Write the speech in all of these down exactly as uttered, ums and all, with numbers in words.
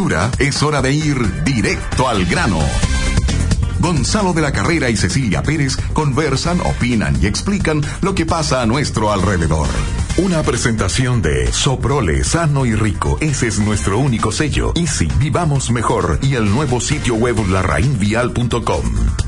aventura, es hora de ir directo al grano. Gonzalo de la Carrera y Cecilia Pérez conversan, opinan y explican lo que pasa a nuestro alrededor. Una presentación de Soprole, sano y rico. Ese es nuestro único sello. Easy, vivamos mejor. Y el nuevo sitio web larrainvial punto com.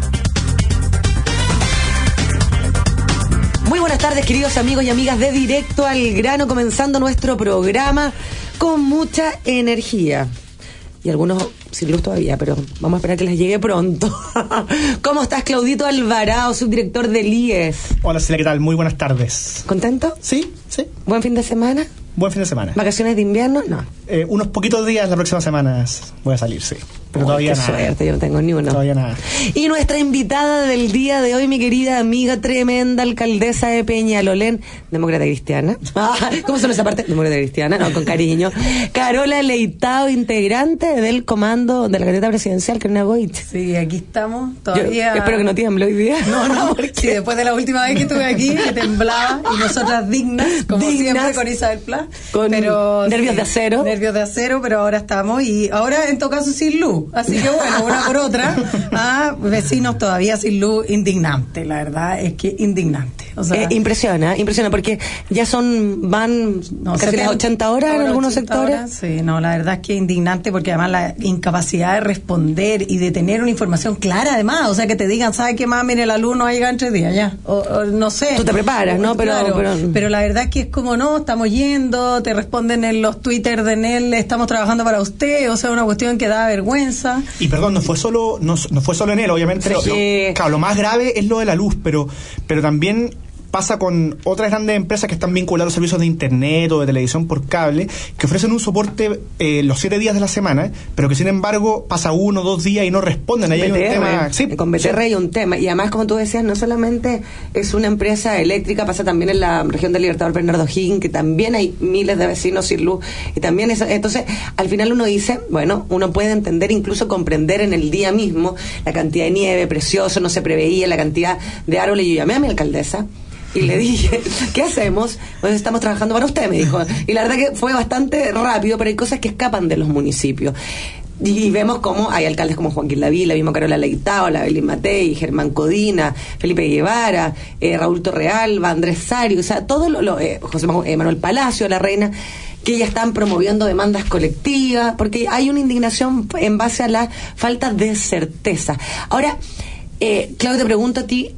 Muy buenas tardes, queridos amigos y amigas de Directo al Grano, comenzando nuestro programa con mucha energía. Y algunos sin luz todavía, pero vamos a esperar que les llegue pronto. ¿Cómo estás, Claudito Alvarado, subdirector del I E S? Hola, Celia, ¿qué tal? Muy buenas tardes. ¿Contento? Sí, sí. ¿Buen fin de semana? Buen fin de semana. ¿Vacaciones de invierno? No. Eh, unos poquitos días la próxima semana voy a salir, sí. Pero oh, todavía qué nada. Suerte, yo no tengo ni uno. Todavía nada. Y nuestra invitada del día de hoy, mi querida amiga, tremenda alcaldesa de Peñalolén, demócrata cristiana. ¿Cómo suena esa parte? Demócrata cristiana, no, con cariño. Carola Leitao, integrante del comando de la candidata presidencial, Karina Goich. Sí, aquí estamos, todavía. Yo espero que no tiemble hoy día. No, no, porque sí, después de la última vez que estuve aquí, que temblaba, y nosotras dignas, como dignas, siempre con Isabel Pla. Con pero, nervios sí, de acero. Nervios de acero, pero ahora estamos, y ahora en todo caso sin luz. Así que bueno, una por otra, a vecinos todavía sin luz, indignante, la verdad es que indignante. O sea, eh, impresiona, impresiona, porque ya son, van no, casi las ochenta horas en algunos sectores. Horas, sí, no, la verdad es que indignante, porque además la incapacidad de responder y de tener una información clara, además, o sea, que te digan, ¿sabes qué más? Mire, la luz no va a llegar en tres días, ya, o, o no sé. Tú te preparas, ¿no? Pero, claro, pero pero la verdad es que es como, no, estamos yendo, te responden en los Twitter de Nel, estamos trabajando para usted, o sea, una cuestión que da vergüenza. Y perdón, no fue solo no, no fue solo en él, obviamente. Sí. Lo, claro, lo más grave es lo de la luz, pero pero también pasa con otras grandes empresas que están vinculadas a los servicios de internet o de televisión por cable, que ofrecen un soporte eh, los siete días de la semana, pero que sin embargo pasa uno o dos días y no responden. Ahí hay un tema. Sí, con B T R hay un tema. Y además, como tú decías, no solamente es una empresa eléctrica, pasa también en la región del Libertador Bernardo Higgins, que también hay miles de vecinos sin luz. Y también eso, entonces, al final uno dice, bueno, uno puede entender, incluso comprender en el día mismo la cantidad de nieve, precioso, no se preveía la cantidad de árboles. Yo llamé a mi alcaldesa y le dije, ¿qué hacemos? Pues estamos trabajando para usted, me dijo. Y la verdad que fue bastante rápido, pero hay cosas que escapan de los municipios. Y vemos cómo hay alcaldes como Joaquín Lavín, la misma Carola Leitao, la Belín Matei, Germán Codina, Felipe Guevara, eh, Raúl Torrealba, Andrés Sario, o sea, todo lo, lo eh, José Manuel Palacio, la reina, que ya están promoviendo demandas colectivas, porque hay una indignación en base a la falta de certeza. Ahora, eh, Claudio, te pregunto a ti,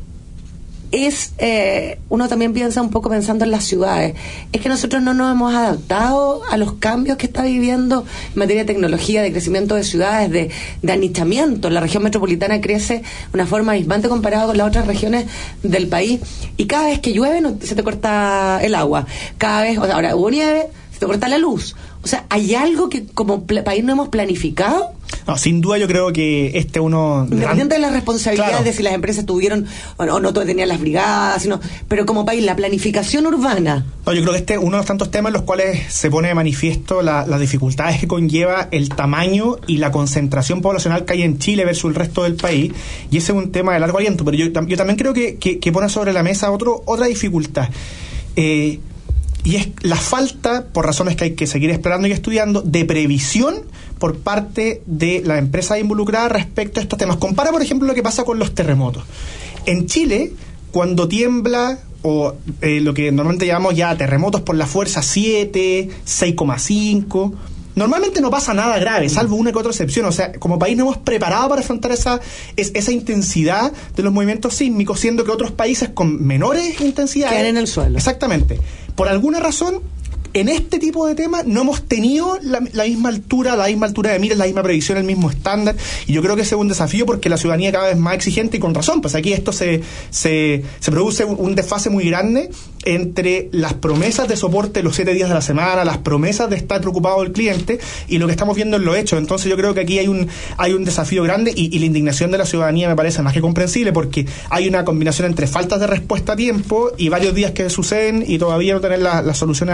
es eh, uno también piensa un poco pensando en las ciudades, es que nosotros no nos hemos adaptado a los cambios que está viviendo en materia de tecnología, de crecimiento de ciudades, de, de anichamiento. La región metropolitana crece de una forma abismante comparado con las otras regiones del país, y cada vez que llueve no, se te corta el agua, cada vez, o sea, ahora hubo nieve, se te corta la luz. O sea, ¿hay algo que como pl- país no hemos planificado? No, sin duda yo creo que este uno... Independiente de las responsabilidades, claro, de si las empresas tuvieron o no, no todas tenían las brigadas, sino, pero como país, la planificación urbana. No, yo creo que este es uno de los tantos temas en los cuales se pone de manifiesto la, las dificultades que conlleva el tamaño y la concentración poblacional que hay en Chile versus el resto del país, y ese es un tema de largo aliento, pero yo, yo también creo que, que, que pone sobre la mesa otro, otra dificultad. Eh... Y es la falta, por razones que hay que seguir explorando y estudiando, de previsión por parte de la empresa involucrada respecto a estos temas. Compara, por ejemplo, lo que pasa con los terremotos. En Chile, cuando tiembla, o eh, lo que normalmente llamamos ya terremotos por la fuerza siete, seis coma cinco... normalmente no pasa nada grave, salvo una que otra excepción. O sea, como país no hemos preparado para afrontar esa, es, esa intensidad de los movimientos sísmicos, siendo que otros países con menores intensidades quedan en el suelo. Exactamente. Por alguna razón, en este tipo de temas no hemos tenido la, la misma altura, la misma altura de miras, la misma previsión, el mismo estándar, y yo creo que ese es un desafío porque la ciudadanía cada vez más exigente, y con razón, pues aquí esto se, se, se produce un, un desfase muy grande entre las promesas de soporte los siete días de la semana, las promesas de estar preocupado del cliente y lo que estamos viendo en lo hecho. Entonces yo creo que aquí hay un hay un desafío grande, y, y la indignación de la ciudadanía me parece más que comprensible, porque hay una combinación entre faltas de respuesta a tiempo y varios días que suceden y todavía no tener las la soluciones adecuadas.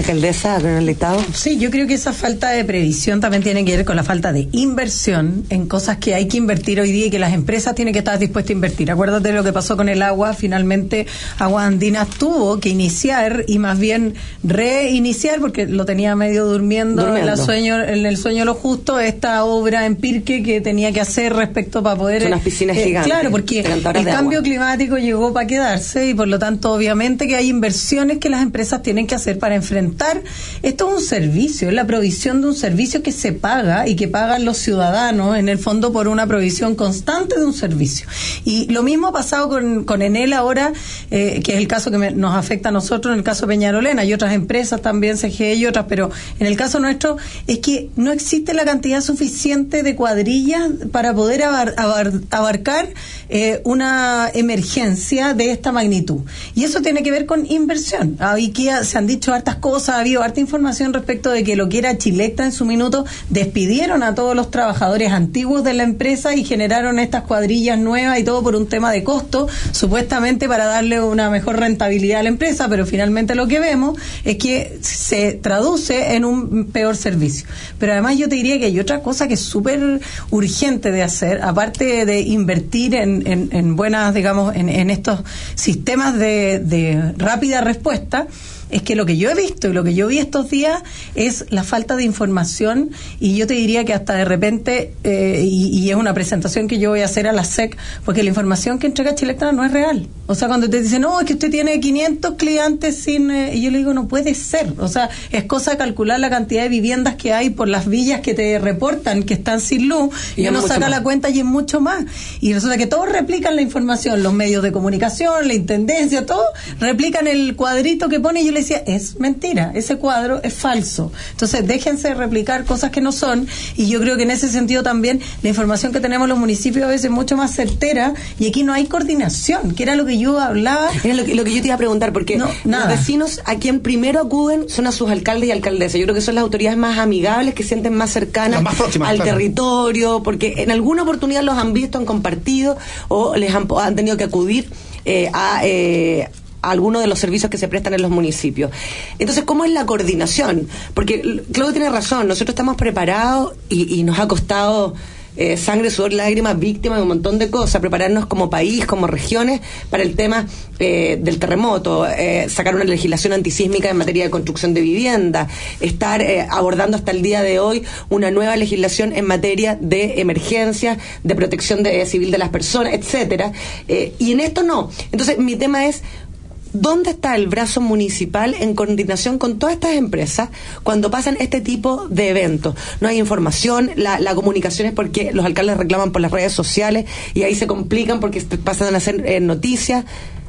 alcaldesa con el Estado? Sí, yo creo que esa falta de previsión también tiene que ver con la falta de inversión en cosas que hay que invertir hoy día y que las empresas tienen que estar dispuestas a invertir. Acuérdate de lo que pasó con el agua. Finalmente Aguas Andinas tuvo que iniciar y más bien reiniciar, porque lo tenía medio durmiendo, durmiendo. En, la sueño, en el sueño lo justo, esta obra en Pirque que tenía que hacer respecto para poder... Son unas piscinas eh, gigantes. Claro, porque el cambio climático llegó para quedarse y por lo tanto obviamente que hay inversiones que las empresas tienen que hacer para enfrentar. Esto es un servicio, es la provisión de un servicio que se paga y que pagan los ciudadanos en el fondo por una provisión constante de un servicio. Y lo mismo ha pasado con, con Enel ahora, eh, que es el caso que me, nos afecta a nosotros, en el caso de Peñarolena y otras empresas también, C G E y otras, pero en el caso nuestro es que no existe la cantidad suficiente de cuadrillas para poder abar, abar, abarcar eh, una emergencia de esta magnitud. Y eso tiene que ver con inversión. Ahí que se han dicho hartas cosas, ha habido harta información respecto de que lo que era Chilectra en su minuto despidieron a todos los trabajadores antiguos de la empresa y generaron estas cuadrillas nuevas y todo por un tema de costo, supuestamente para darle una mejor rentabilidad a la empresa, pero finalmente lo que vemos es que se traduce en un peor servicio. Pero además yo te diría que hay otra cosa que es súper urgente de hacer, aparte de invertir en, en, en buenas, digamos, en, en estos sistemas de, de rápida respuesta, es que lo que yo he visto y lo que yo vi estos días es la falta de información, y yo te diría que hasta de repente, eh, y, y es una presentación que yo voy a hacer a la S E C, porque la información que entrega Chilectra no es real. O sea, cuando te dicen, no, es que usted tiene quinientos clientes sin... Eh, y yo le digo, no puede ser. O sea, es cosa de calcular la cantidad de viviendas que hay por las villas que te reportan que están sin luz, y uno saca más la cuenta y es mucho más. Y resulta que todos replican la información, los medios de comunicación, la intendencia, todos replican el cuadrito que pone, y yo le decía, es mentira, ese cuadro es falso. Entonces déjense replicar cosas que no son, y yo creo que en ese sentido también la información que tenemos en los municipios a veces es mucho más certera, y aquí no hay coordinación, que era lo que yo hablaba. Era lo que, lo que yo te iba a preguntar, porque no, los vecinos a quien primero acuden son a sus alcaldes y alcaldesas. Yo creo que son las autoridades más amigables, que sienten más cercanas más próximas, al claro. territorio, porque en alguna oportunidad los han visto, han compartido o les han, han tenido que acudir eh, a... Eh, algunos de los servicios que se prestan en los municipios. Entonces, ¿cómo es la coordinación? Porque Claudio tiene razón, nosotros estamos preparados y, y nos ha costado eh, sangre, sudor, lágrimas, víctimas de un montón de cosas, prepararnos como país, como regiones, para el tema eh, del terremoto, eh, sacar una legislación antisísmica en materia de construcción de vivienda, estar eh, abordando hasta el día de hoy una nueva legislación en materia de emergencias, de protección de, eh, civil de las personas, etcétera. Eh, y en esto no. Entonces, mi tema es, ¿dónde está el brazo municipal en coordinación con todas estas empresas cuando pasan este tipo de eventos? No hay información, la, la comunicación es porque los alcaldes reclaman por las redes sociales y ahí se complican porque pasan a hacer eh, noticias.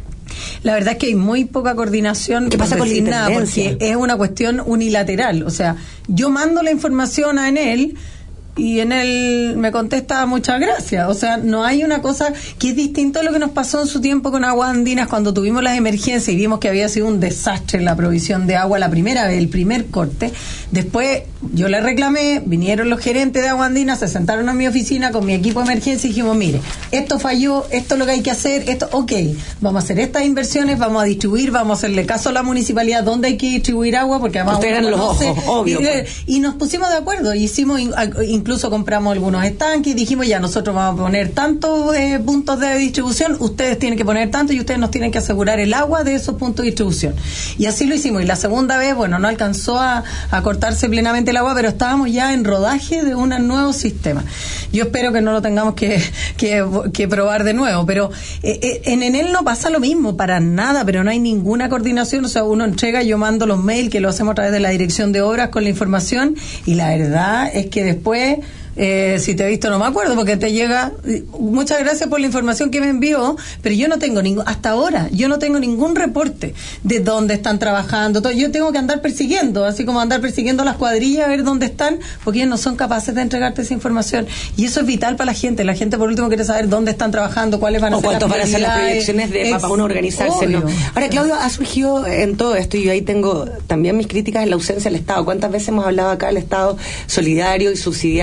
La verdad es que hay muy poca coordinación. ¿Qué pasa con la nada, porque es una cuestión unilateral. O sea, yo mando la información a Enel y en él me contesta muchas gracias. O sea, no hay una cosa que es distinto a lo que nos pasó en su tiempo con Aguas Andinas cuando tuvimos las emergencias y vimos que había sido un desastre la provisión de agua la primera vez, el primer corte. Después yo le reclamé, vinieron los gerentes de Aguas Andinas, se sentaron en mi oficina con mi equipo de emergencia y dijimos, mire, esto falló, esto es lo que hay que hacer, esto, ok, vamos a hacer estas inversiones, vamos a distribuir, vamos a hacerle caso a la municipalidad dónde hay que distribuir agua, porque además ustedes eran los ojos, obvio. Y, y nos pusimos de acuerdo, hicimos, incluso compramos algunos estanques y dijimos, ya, nosotros vamos a poner tantos eh, puntos de distribución, ustedes tienen que poner tanto y ustedes nos tienen que asegurar el agua de esos puntos de distribución. Y así lo hicimos. Y la segunda vez, bueno, no alcanzó a, a cortarse plenamente el agua, pero estábamos ya en rodaje de un nuevo sistema. Yo espero que no lo tengamos que, que, que probar de nuevo, pero eh, eh, en Enel no pasa lo mismo, para nada, pero no hay ninguna coordinación. O sea, uno entrega, yo mando los mails que lo hacemos a través de la dirección de obras con la información, y la verdad es que después... Eh, si te he visto no me acuerdo, porque te llega, muchas gracias por la información que me envió, pero yo no tengo ningún, hasta ahora yo no tengo ningún reporte de dónde están trabajando, todo. Yo tengo que andar persiguiendo, así como andar persiguiendo las cuadrillas a ver dónde están, porque ellos no son capaces de entregarte esa información, y eso es vital para la gente. La gente por último quiere saber dónde están trabajando, cuáles van a o ser las cuántos van a ser las proyecciones de para uno organizarse, ¿no? Ahora, Claudio, ha surgido en todo esto, y yo ahí tengo también mis críticas en la ausencia del Estado. ¿Cuántas veces hemos hablado acá del Estado solidario y subsidiario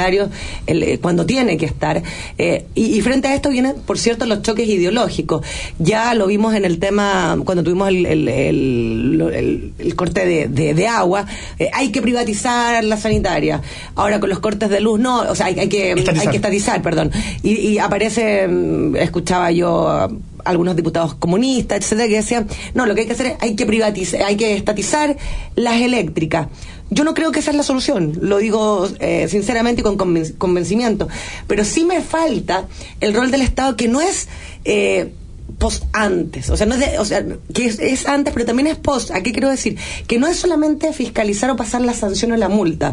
el, cuando tiene que estar. Eh, y, y frente a esto vienen, por cierto, los choques ideológicos. Ya lo vimos en el tema, cuando tuvimos el, el, el, el, el corte de, de, de agua, eh, hay que privatizar la sanitaria. Ahora con los cortes de luz, no, o sea, hay, hay que estatizar. hay que estatizar, perdón. Y, y aparece, escuchaba yo a algunos diputados comunistas, etcétera, que decían, no, lo que hay que hacer es, hay que privatizar, hay que estatizar las eléctricas. Yo no creo que esa es la solución, lo digo eh, sinceramente y con conven- convencimiento, pero sí me falta el rol del Estado, que no es eh, post antes, o sea, no es de, o sea, que es, es antes, pero también es post. ¿A qué quiero decir? Que no es solamente fiscalizar o pasar la sanción o la multa.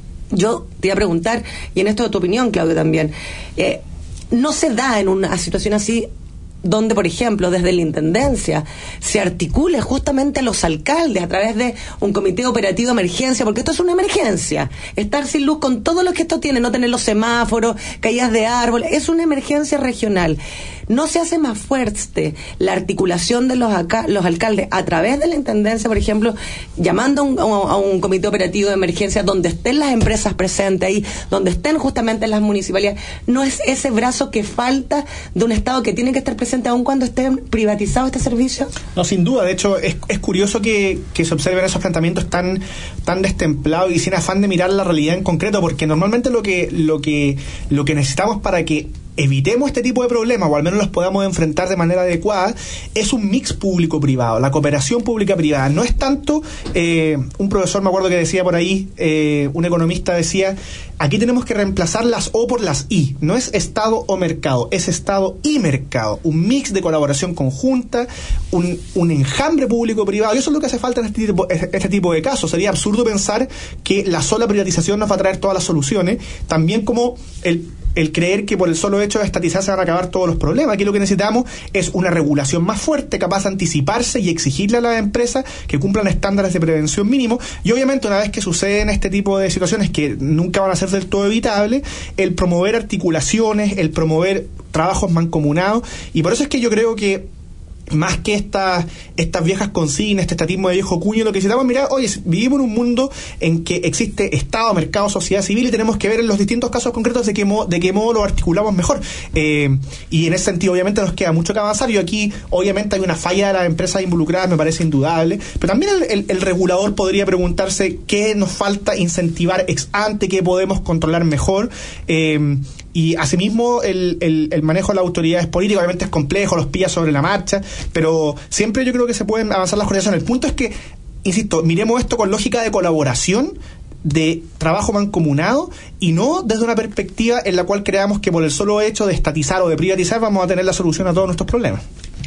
Yo te iba a preguntar, y en esto de tu opinión, Claudio, también, eh, no se da en una situación así donde, por ejemplo, desde la Intendencia se articule justamente a los alcaldes a través de un comité operativo de emergencia, porque esto es una emergencia. Estar sin luz con todo lo que esto tiene, no tener los semáforos, caídas de árbol, es una emergencia regional. ¿No se hace más fuerte la articulación de los, acá, los alcaldes a través de la Intendencia, por ejemplo, llamando a un, a un comité operativo de emergencia donde estén las empresas presentes ahí, donde estén justamente las municipalidades? ¿No es ese brazo que falta de un Estado que tiene que estar presente aun cuando esté privatizado este servicio? No, sin duda. De hecho, es, es curioso que, que se observen esos planteamientos tan, tan destemplados y sin afán de mirar la realidad en concreto, porque normalmente lo que, lo que, lo que necesitamos para que evitemos este tipo de problemas, o al menos los podamos enfrentar de manera adecuada, es un mix público-privado, la cooperación pública-privada. No es tanto, eh, un profesor, me acuerdo que decía por ahí, eh, un economista decía, aquí tenemos que reemplazar las O por las I. No es Estado o mercado, es Estado y mercado. Un mix de colaboración conjunta, un, un enjambre público-privado. Y eso es lo que hace falta en este tipo, este tipo de casos. Sería absurdo pensar que la sola privatización nos va a traer todas las soluciones, también como el el creer que por el solo hecho de estatizar se van a acabar todos los problemas. Aquí lo que necesitamos es una regulación más fuerte, capaz de anticiparse y exigirle a las empresas que cumplan estándares de prevención mínimos, y obviamente una vez que suceden este tipo de situaciones que nunca van a ser del todo evitables, el promover articulaciones, el promover trabajos mancomunados. Y por eso es que yo creo que más que estas estas viejas consignas, este estatismo de viejo cuño, lo que necesitamos mirar, oye, vivimos en un mundo en que existe Estado, mercado, sociedad civil, y tenemos que ver en los distintos casos concretos de qué modo, de qué modo lo articulamos mejor. Eh, y en ese sentido, obviamente, nos queda mucho que avanzar. Yo aquí, obviamente, hay una falla de las empresas involucradas, me parece indudable, pero también el, el, el regulador podría preguntarse qué nos falta incentivar ex ante, qué podemos controlar mejor. Eh, Y asimismo el, el, el manejo de las autoridades políticas obviamente es complejo, los pilla sobre la marcha, pero siempre yo creo que se pueden avanzar las coordinaciones. El punto es que, insisto, miremos esto con lógica de colaboración, de trabajo mancomunado, y no desde una perspectiva en la cual creamos que por el solo hecho de estatizar o de privatizar vamos a tener la solución a todos nuestros problemas.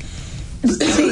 Sí.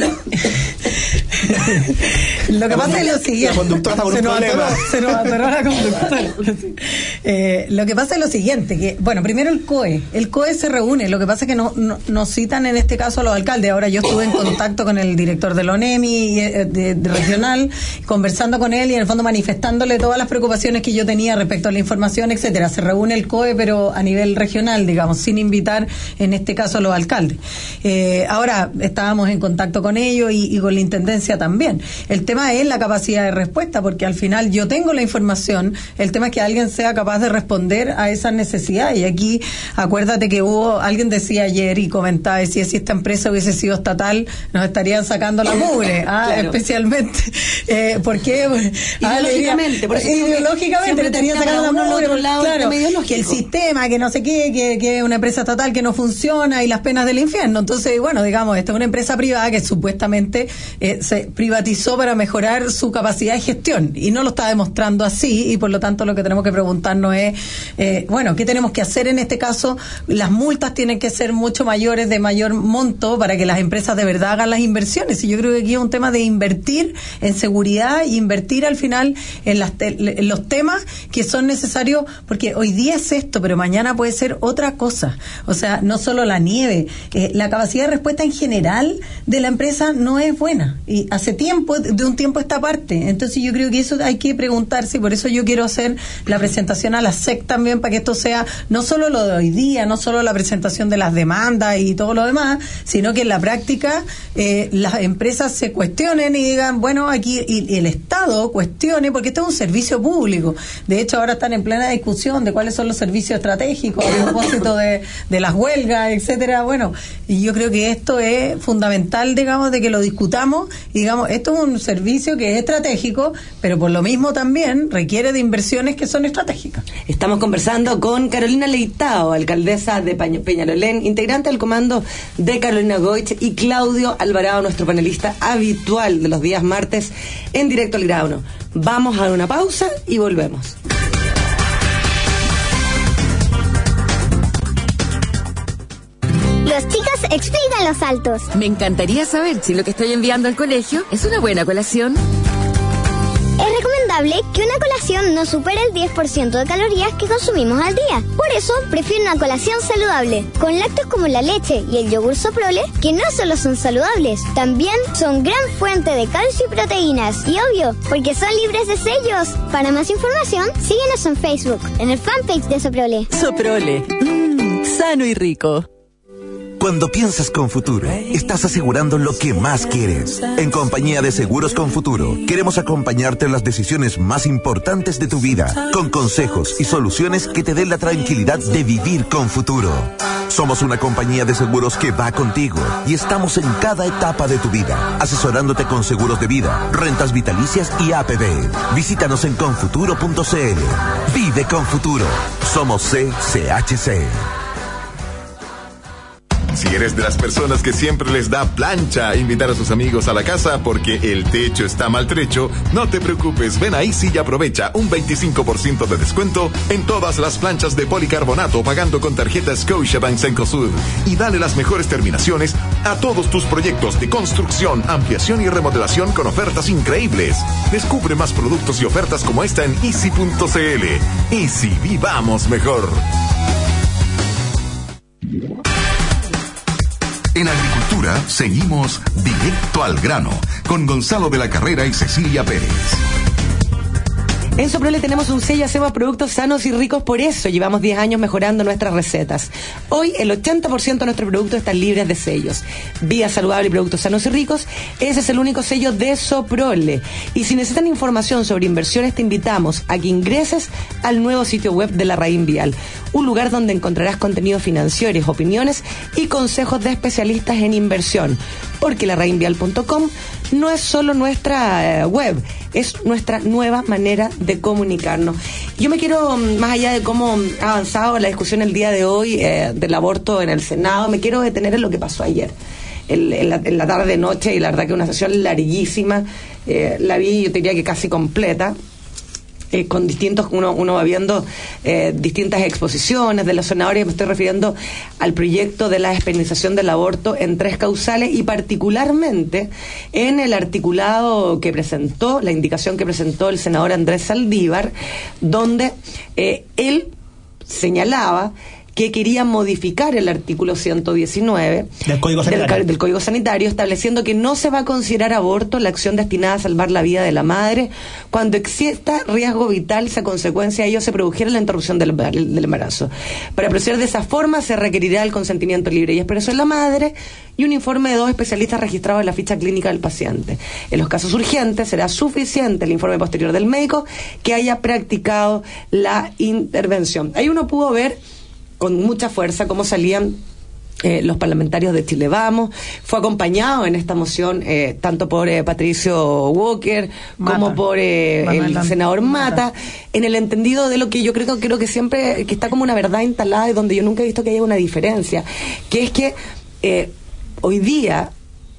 Lo que pasa es lo siguiente. La conductora está con se, un nos problema. atoró, se nos atoró la conductora. Eh, lo que pasa es lo siguiente, que, bueno, primero el C O E. El C O E se reúne, lo que pasa es que no, no, nos citan en este caso a los alcaldes. Ahora yo estuve en contacto con el director del ONEMI de, de, de regional, conversando con él y en el fondo manifestándole todas las preocupaciones que yo tenía respecto a la información, etcétera. Se reúne el C O E, pero a nivel regional, digamos, sin invitar en este caso a los alcaldes. Eh, ahora estábamos en contacto con ellos y, y con la Intendencia también. El tema es la capacidad de respuesta, porque al final yo tengo la información, el tema es que alguien sea capaz de responder a esas necesidades. Y aquí, acuérdate que hubo, alguien decía ayer y comentaba, si esta empresa hubiese sido estatal, nos estarían sacando la mugre, ah, claro. Especialmente. Eh, ¿Por qué? Ideológicamente, por eso ideológicamente le estarían sacando la mugre, otro lado, claro, que el sistema, que no sé qué, que, que es una empresa estatal que no funciona y las penas del infierno. Entonces, bueno, digamos, esta es una empresa privada que supuestamente eh, se privatizó para mejorar su capacidad de gestión y no lo está demostrando así, y por lo tanto lo que tenemos que preguntarnos es, eh, bueno, ¿qué tenemos que hacer en este caso? Las multas tienen que ser mucho mayores, de mayor monto, para que las empresas de verdad hagan las inversiones. Y yo creo que aquí es un tema de invertir en seguridad, invertir al final en, las te- en los temas que son necesarios, porque hoy día es esto, pero mañana puede ser otra cosa. O sea, no solo la nieve, eh, la capacidad de respuesta en general de la empresa no es buena. Y hace tiempo, de un tiempo a esta parte. Entonces yo creo que eso hay que preguntarse, y por eso yo quiero hacer la presentación a la S E C también, para que esto sea no solo lo de hoy día, no solo la presentación de las demandas y todo lo demás, sino que en la práctica eh, las empresas se cuestionen y digan, bueno, aquí y, y el Estado cuestione, porque esto es un servicio público. De hecho, ahora están en plena discusión de cuáles son los servicios estratégicos a propósito de, de las huelgas, etcétera. Bueno, y yo creo que esto es fundamental, digamos, de que lo discutamos y digamos, esto es un servicio que es estratégico, pero por lo mismo también requiere de inversiones que son estratégicas. Estamos conversando con Carolina Leitao, alcaldesa de Peñalolén, integrante del comando de Carolina Goich, y Claudio Alvarado, nuestro panelista habitual de los días martes en Directo al Grano. Vamos a una pausa y volvemos. Los chicos explican los saltos. Me encantaría saber si lo que estoy enviando al colegio es una buena colación. Es recomendable que una colación no supere el diez por ciento de calorías que consumimos al día. Por eso, prefiero una colación saludable, con lácteos como la leche y el yogur Soprole, que no solo son saludables, también son gran fuente de calcio y proteínas. Y obvio, porque son libres de sellos. Para más información, síguenos en Facebook, en el fanpage de Soprole. Soprole, mmm, sano y rico. Cuando piensas con Futuro, estás asegurando lo que más quieres. En Compañía de Seguros con Futuro, queremos acompañarte en las decisiones más importantes de tu vida, con consejos y soluciones que te den la tranquilidad de vivir con Futuro. Somos una compañía de seguros que va contigo y estamos en cada etapa de tu vida, asesorándote con seguros de vida, rentas vitalicias y A P B. Visítanos en confuturo punto c l. Vive con Futuro. Somos C C H C. Si eres de las personas que siempre les da plancha invitar a sus amigos a la casa porque el techo está maltrecho, no te preocupes, ven a Easy y aprovecha un veinticinco por ciento de descuento en todas las planchas de policarbonato pagando con tarjeta Scotiabank Cencosud y dale las mejores terminaciones a todos tus proyectos de construcción, ampliación y remodelación con ofertas increíbles. Descubre más productos y ofertas como esta en easy punto c l. Easy, vivamos mejor. En agricultura seguimos directo al grano con Gonzalo de la Carrera y Cecilia Pérez. En Soprole tenemos un sello, hacemos productos sanos y ricos, por eso llevamos diez años mejorando nuestras recetas. Hoy el ochenta por ciento de nuestros productos están libres de sellos. Vía Saludable y Productos Sanos y Ricos, ese es el único sello de Soprole. Y si necesitan información sobre inversiones, te invitamos a que ingreses al nuevo sitio web de la Raín Vial, un lugar donde encontrarás contenidos financieros, opiniones y consejos de especialistas en inversión, porque la raín vial punto com no es solo nuestra eh, web, es nuestra nueva manera de comunicarnos. Yo me quiero, más allá de cómo ha avanzado la discusión el día de hoy eh, del aborto en el Senado, me quiero detener en lo que pasó ayer, el, en, la, en la tarde noche, y la verdad que una sesión larguísima, eh, la vi, yo diría que casi completa. Eh, con distintos, uno, uno va viendo eh, distintas exposiciones de los senadores. Me estoy refiriendo al proyecto de la despenalización del aborto en tres causales, y particularmente en el articulado que presentó, la indicación que presentó el senador Andrés Saldívar, donde eh, él señalaba que quería modificar el artículo ciento diecinueve del Código Sanitario. Del, del Código Sanitario, estableciendo que no se va a considerar aborto la acción destinada a salvar la vida de la madre cuando exista riesgo vital, si a consecuencia de ello se produjera la interrupción del, del embarazo. Para proceder de esa forma se requerirá el consentimiento libre y expreso de la madre y un informe de dos especialistas registrados en la ficha clínica del paciente. En los casos urgentes será suficiente el informe posterior del médico que haya practicado la intervención. Ahí uno pudo ver con mucha fuerza cómo salían eh, los parlamentarios de Chile Vamos. Fue acompañado en esta moción eh, tanto por eh, Patricio Walker Mata. como por eh, el Mata. senador Mata, Mata, en el entendido de lo que yo creo, creo que siempre que está como una verdad instalada y donde yo nunca he visto que haya una diferencia, que es que eh, hoy día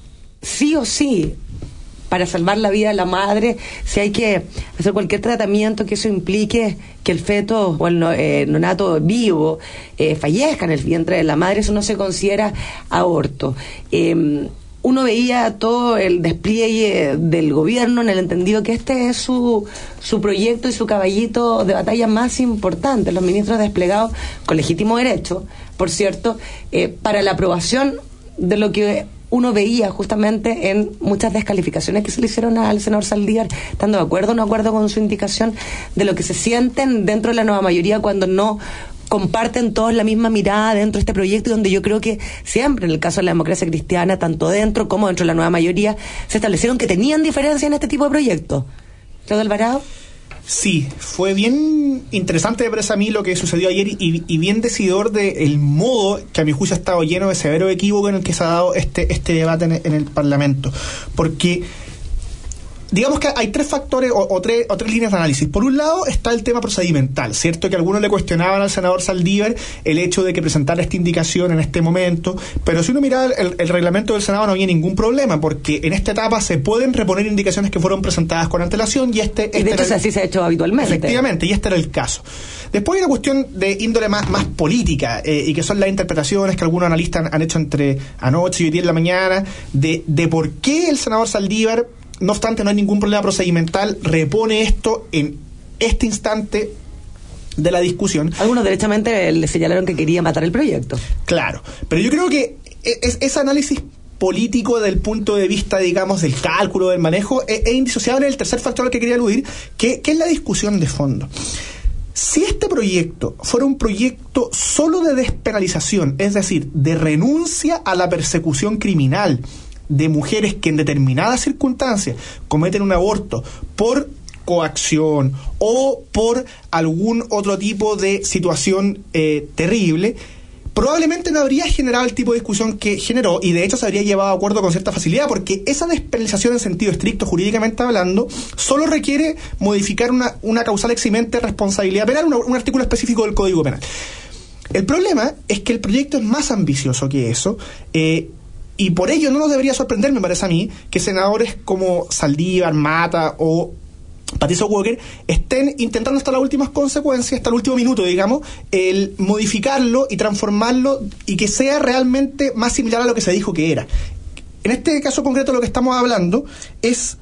sí o sí, para salvar la vida de la madre, si hay que hacer cualquier tratamiento que eso implique que el feto o el eh, neonato vivo eh, fallezca en el vientre de la madre, eso no se considera aborto. Eh, uno veía todo el despliegue del gobierno en el entendido que este es su, su proyecto y su caballito de batalla más importante, los ministros desplegados con legítimo derecho, por cierto, eh, para la aprobación de lo que uno veía justamente en muchas descalificaciones que se le hicieron al senador Saldívar, estando de acuerdo o no de acuerdo con su indicación, de lo que se sienten dentro de la nueva mayoría cuando no comparten todos la misma mirada dentro de este proyecto, y donde yo creo que siempre, en el caso de la democracia cristiana, tanto dentro como dentro de la nueva mayoría, se establecieron que tenían diferencia en este tipo de proyectos. ¿Claudio Alvarado? Sí, fue bien interesante, me parece a mí, lo que sucedió ayer y, y bien decidor del modo que a mi juicio ha estado lleno de severo equívoco en el que se ha dado este, este debate en, en el Parlamento. Porque digamos que hay tres factores o, o, tres, o tres líneas de análisis. Por un lado está el tema procedimental, ¿cierto? Que algunos le cuestionaban al senador Saldívar el hecho de que presentara esta indicación en este momento, pero si uno mira el, el reglamento del Senado no había ningún problema, porque en esta etapa se pueden reponer indicaciones que fueron presentadas con antelación y este... este y de hecho el, así se ha hecho habitualmente. Efectivamente, y este era el caso. Después hay una cuestión de índole más, más política, eh, y que son las interpretaciones que algunos analistas han, han hecho entre anoche y hoy día en la mañana, de, de por qué el senador Saldívar, no obstante no hay ningún problema procedimental, repone esto en este instante de la discusión. Algunos derechamente le señalaron que quería matar el proyecto. Claro, pero yo creo que es, ese análisis político del punto de vista, digamos, del cálculo, del manejo, es, es indisociable del tercer factor al que quería aludir, que, que es la discusión de fondo. Si este proyecto fuera un proyecto solo de despenalización, es decir, de renuncia a la persecución criminal de mujeres que en determinadas circunstancias cometen un aborto por coacción o por algún otro tipo de situación eh, terrible, probablemente no habría generado el tipo de discusión que generó, y de hecho se habría llevado a acuerdo con cierta facilidad, porque esa despenalización en sentido estricto, jurídicamente hablando, solo requiere modificar una, una causal eximente de responsabilidad penal, un, un artículo específico del Código Penal. El problema es que el proyecto es más ambicioso que eso, eh, y por ello no nos debería sorprender, me parece a mí, que senadores como Saldívar, Mata o Patricio Walker estén intentando hasta las últimas consecuencias, hasta el último minuto, digamos, el modificarlo y transformarlo y que sea realmente más similar a lo que se dijo que era. En este caso concreto lo que estamos hablando es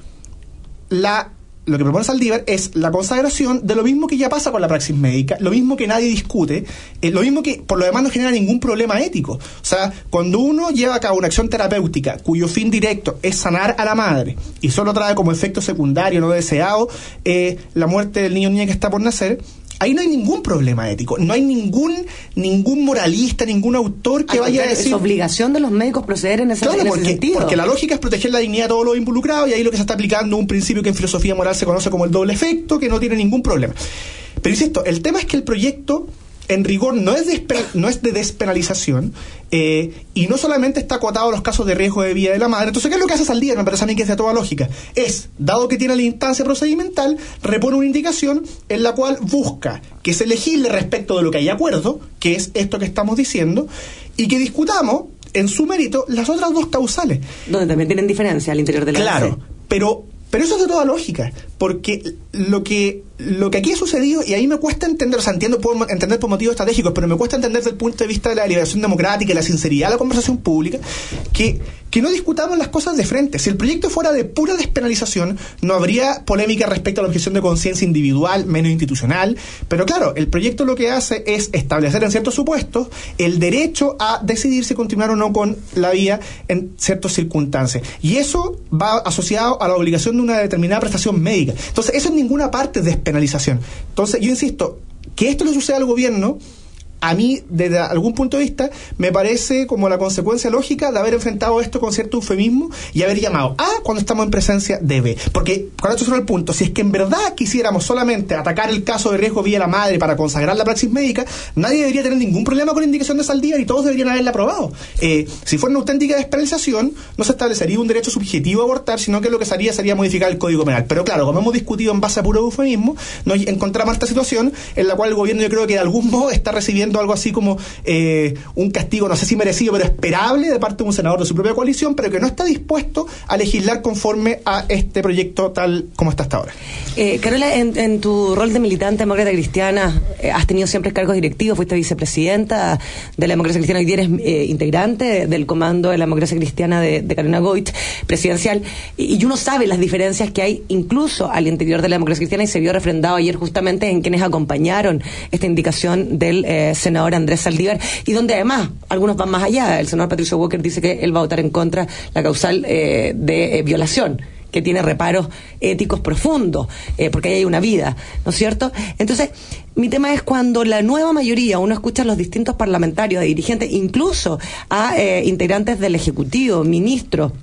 la... Lo que propone Saldívar es la consagración de lo mismo que ya pasa con la praxis médica, lo mismo que nadie discute, eh, lo mismo que por lo demás no genera ningún problema ético. O sea, cuando uno lleva a cabo una acción terapéutica cuyo fin directo es sanar a la madre y solo trae como efecto secundario no deseado eh, la muerte del niño o niña que está por nacer, ahí no hay ningún problema ético, no hay ningún ningún moralista, ningún autor que Al vaya a decir... Es obligación de los médicos proceder en ese, claro, en porque, ese sentido. Porque la lógica es proteger la dignidad de todos los involucrados, y ahí lo que se está aplicando es un principio que en filosofía moral se conoce como el doble efecto, que no tiene ningún problema. Pero insisto, el tema es que el proyecto en rigor no es de, no es de despenalización, eh, y no solamente está acotado a los casos de riesgo de vida de la madre. Entonces, ¿qué es lo que hace Saldívar? Me parece a mí que es de toda lógica. Es, dado que tiene la instancia procedimental, repone una indicación en la cual busca que se legisle respecto de lo que hay acuerdo, que es esto que estamos diciendo, y que discutamos en su mérito las otras dos causales. Donde también tienen diferencia al interior de la Claro, A C. pero... Pero eso es de toda lógica, porque lo que lo que aquí ha sucedido, y ahí me cuesta entender, o sea, entiendo, puedo entender por motivos estratégicos, pero me cuesta entender desde el punto de vista de la deliberación democrática y la sinceridad de la conversación pública, que, que no discutamos las cosas de frente. Si el proyecto fuera de pura despenalización, no habría polémica respecto a la objeción de conciencia individual, menos institucional, pero claro, el proyecto lo que hace es establecer en ciertos supuestos el derecho a decidir si continuar o no con la vía en ciertas circunstancias. Y eso va asociado a la obligación de una determinada prestación médica. Entonces, eso en ninguna parte es despenalización. Entonces, yo insisto, que esto le suceda al gobierno, a mí, desde algún punto de vista, me parece como la consecuencia lógica de haber enfrentado esto con cierto eufemismo y haber llamado A cuando estamos en presencia de B. Porque, con esto es el punto, si es que en verdad quisiéramos solamente atacar el caso de riesgo vía la madre para consagrar la praxis médica, nadie debería tener ningún problema con la indicación de Saldívar y todos deberían haberla aprobado. Eh, si fuera una auténtica despenalización, no se establecería un derecho subjetivo a abortar, sino que lo que se haría sería modificar el Código Penal. Pero claro, como hemos discutido en base a puro eufemismo, nos encontramos esta situación en la cual el gobierno, yo creo que de algún modo está recibiendo algo así como eh, un castigo, no sé si merecido, pero esperable de parte de un senador de su propia coalición, pero que no está dispuesto a legislar conforme a este proyecto tal como está hasta ahora. Eh, Carola, en, en tu rol de militante demócrata cristiana, eh, has tenido siempre cargos directivos, fuiste vicepresidenta de la democracia cristiana, hoy día eres eh, integrante del comando de la democracia cristiana de, de Carolina Goich, presidencial, y, y uno sabe las diferencias que hay incluso al interior de la democracia cristiana, y se vio refrendado ayer justamente en quienes acompañaron esta indicación del eh, senador Andrés Saldívar, y donde además algunos van más allá. El senador Patricio Walker dice que él va a votar en contra la causal eh, de eh, violación, que tiene reparos éticos profundos, eh, porque ahí hay una vida, ¿no es cierto? Entonces, mi tema es cuando la nueva mayoría, uno escucha a los distintos parlamentarios, a dirigentes, incluso a eh, integrantes del Ejecutivo, ministros,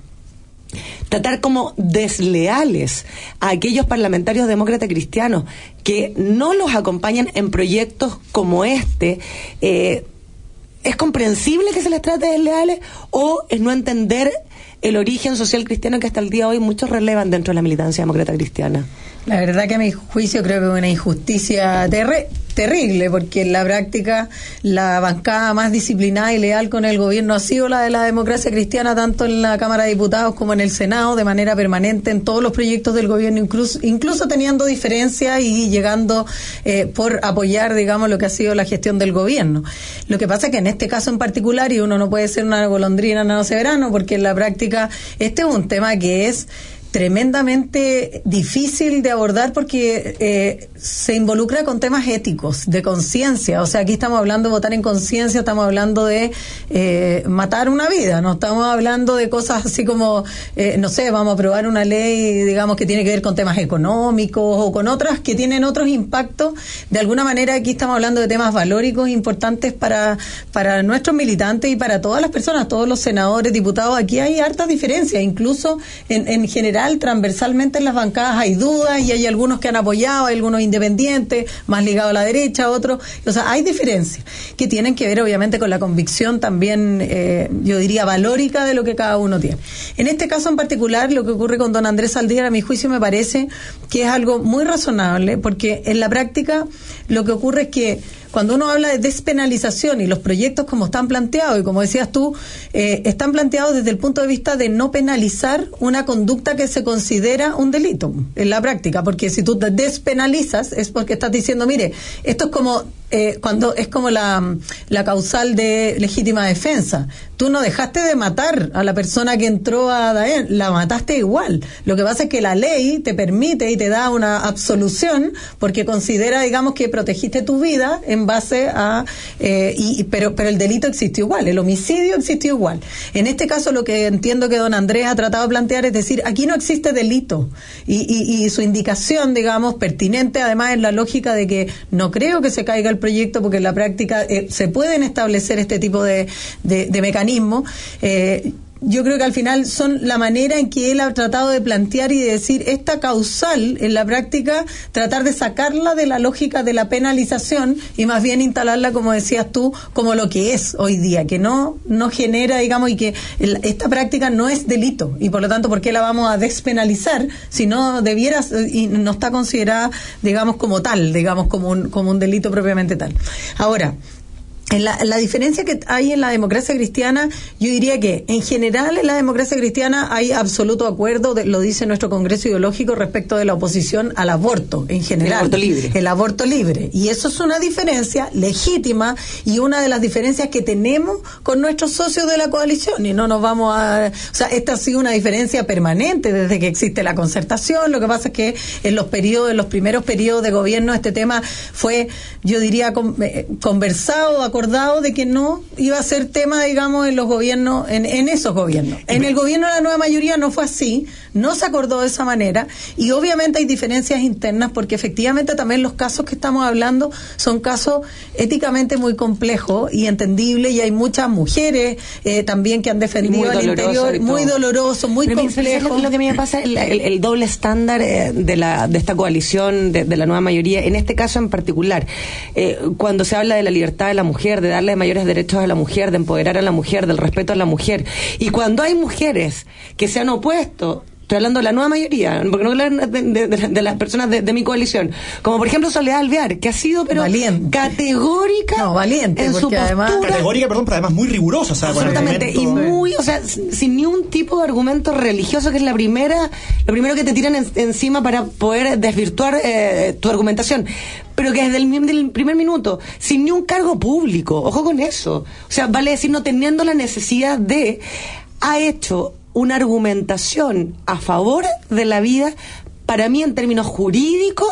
tratar como desleales a aquellos parlamentarios demócratas cristianos que no los acompañan en proyectos como este. eh, ¿Es comprensible que se les trate de desleales o es no entender el origen social cristiano que hasta el día de hoy muchos relevan dentro de la militancia demócrata cristiana? La verdad que a mi juicio creo que es una injusticia terri- terrible, porque en la práctica la bancada más disciplinada y leal con el gobierno ha sido la de la democracia cristiana, tanto en la Cámara de Diputados como en el Senado, de manera permanente en todos los proyectos del gobierno, incluso, incluso teniendo diferencias y llegando eh, por apoyar, digamos, lo que ha sido la gestión del gobierno. Lo que pasa es que en este caso en particular, y uno no puede ser una golondrina no hace verano, porque en la práctica este es un tema que es tremendamente difícil de abordar, porque eh, se involucra con temas éticos, de conciencia. O sea, aquí estamos hablando de votar en conciencia, estamos hablando de eh, matar una vida, no estamos hablando de cosas así como, eh, no sé, vamos a aprobar una ley, digamos, que tiene que ver con temas económicos o con otras que tienen otros impactos. De alguna manera aquí estamos hablando de temas valóricos importantes para, para nuestros militantes y para todas las personas, todos los senadores, diputados. Aquí hay hartas diferencias, incluso en, en general, transversalmente en las bancadas hay dudas y hay algunos que han apoyado, hay algunos independientes, más ligados a la derecha, otros. O sea, hay diferencias que tienen que ver obviamente con la convicción también, eh, yo diría, valórica de lo que cada uno tiene. En este caso en particular, lo que ocurre con don Andrés Saldívar, a mi juicio me parece que es algo muy razonable, porque en la práctica lo que ocurre es que cuando uno habla de despenalización y los proyectos como están planteados, y como decías tú, eh, están planteados desde el punto de vista de no penalizar una conducta que se considera un delito en la práctica, porque si tú te despenalizas es porque estás diciendo, mire, esto es como eh, cuando es como la, la causal de legítima defensa. Tú no dejaste de matar a la persona que entró a Daen, la mataste igual. Lo que pasa es que la ley te permite y te da una absolución porque considera, digamos, que protegiste tu vida en base a eh, y pero pero el delito existió igual, el homicidio existió igual. En este caso lo que entiendo que don Andrés ha tratado de plantear es decir, aquí no existe delito y, y, y su indicación, digamos, pertinente además en la lógica de que no creo que se caiga el proyecto porque en la práctica eh, se pueden establecer este tipo de, de, de mecanismos. Eh, Yo creo que al final son la manera en que él ha tratado de plantear y de decir esta causal, en la práctica, tratar de sacarla de la lógica de la penalización y más bien instalarla, como decías tú, como lo que es hoy día, que no, no genera, digamos, y que el, esta práctica no es delito y por lo tanto, ¿por qué la vamos a despenalizar si no debiera y no está considerada, digamos, como tal, digamos, como un, como un delito propiamente tal? Ahora, En la, la diferencia que hay en la democracia cristiana, yo diría que en general en la democracia cristiana hay absoluto acuerdo, de, lo dice nuestro Congreso Ideológico, respecto de la oposición al aborto en general. El aborto libre. El aborto libre. Y eso es una diferencia legítima y una de las diferencias que tenemos con nuestros socios de la coalición. Y no nos vamos a... O sea, esta ha sido una diferencia permanente desde que existe la concertación. Lo que pasa es que en los periodos, en los primeros periodos de gobierno este tema fue, yo diría, con, eh, conversado, acordado de que no iba a ser tema, digamos, en los gobiernos, en, en esos gobiernos. En el gobierno de la nueva mayoría no fue así, no se acordó de esa manera y obviamente hay diferencias internas porque efectivamente también los casos que estamos hablando son casos éticamente muy complejos y entendibles y hay muchas mujeres eh, también que han defendido al interior, muy doloroso, muy Pero complejo. Lo, lo que a mí me pasa, el, el, el doble estándar eh, de la de esta coalición, de, de la nueva mayoría, en este caso en particular, eh, cuando se habla de la libertad de la mujer, de darle mayores derechos a la mujer, de empoderar a la mujer, del respeto a la mujer. Y cuando hay mujeres que se han opuesto, estoy hablando de la nueva mayoría, porque no hablar de, de, de, de las personas de, de mi coalición, como por ejemplo Soledad Alvear, que ha sido pero valiente. categórica no, valiente, en su además, postura. Categórica, perdón, pero además muy rigurosa. O sea, absolutamente, y muy, o sea, sin ni un tipo de argumento religioso, que es la primera, lo primero que te tiran en, encima para poder desvirtuar eh, tu argumentación. Pero que desde el, del primer minuto, sin ni un cargo público, ojo con eso. O sea, vale decir, no teniendo la necesidad de, ha hecho una argumentación a favor de la vida, para mí en términos jurídicos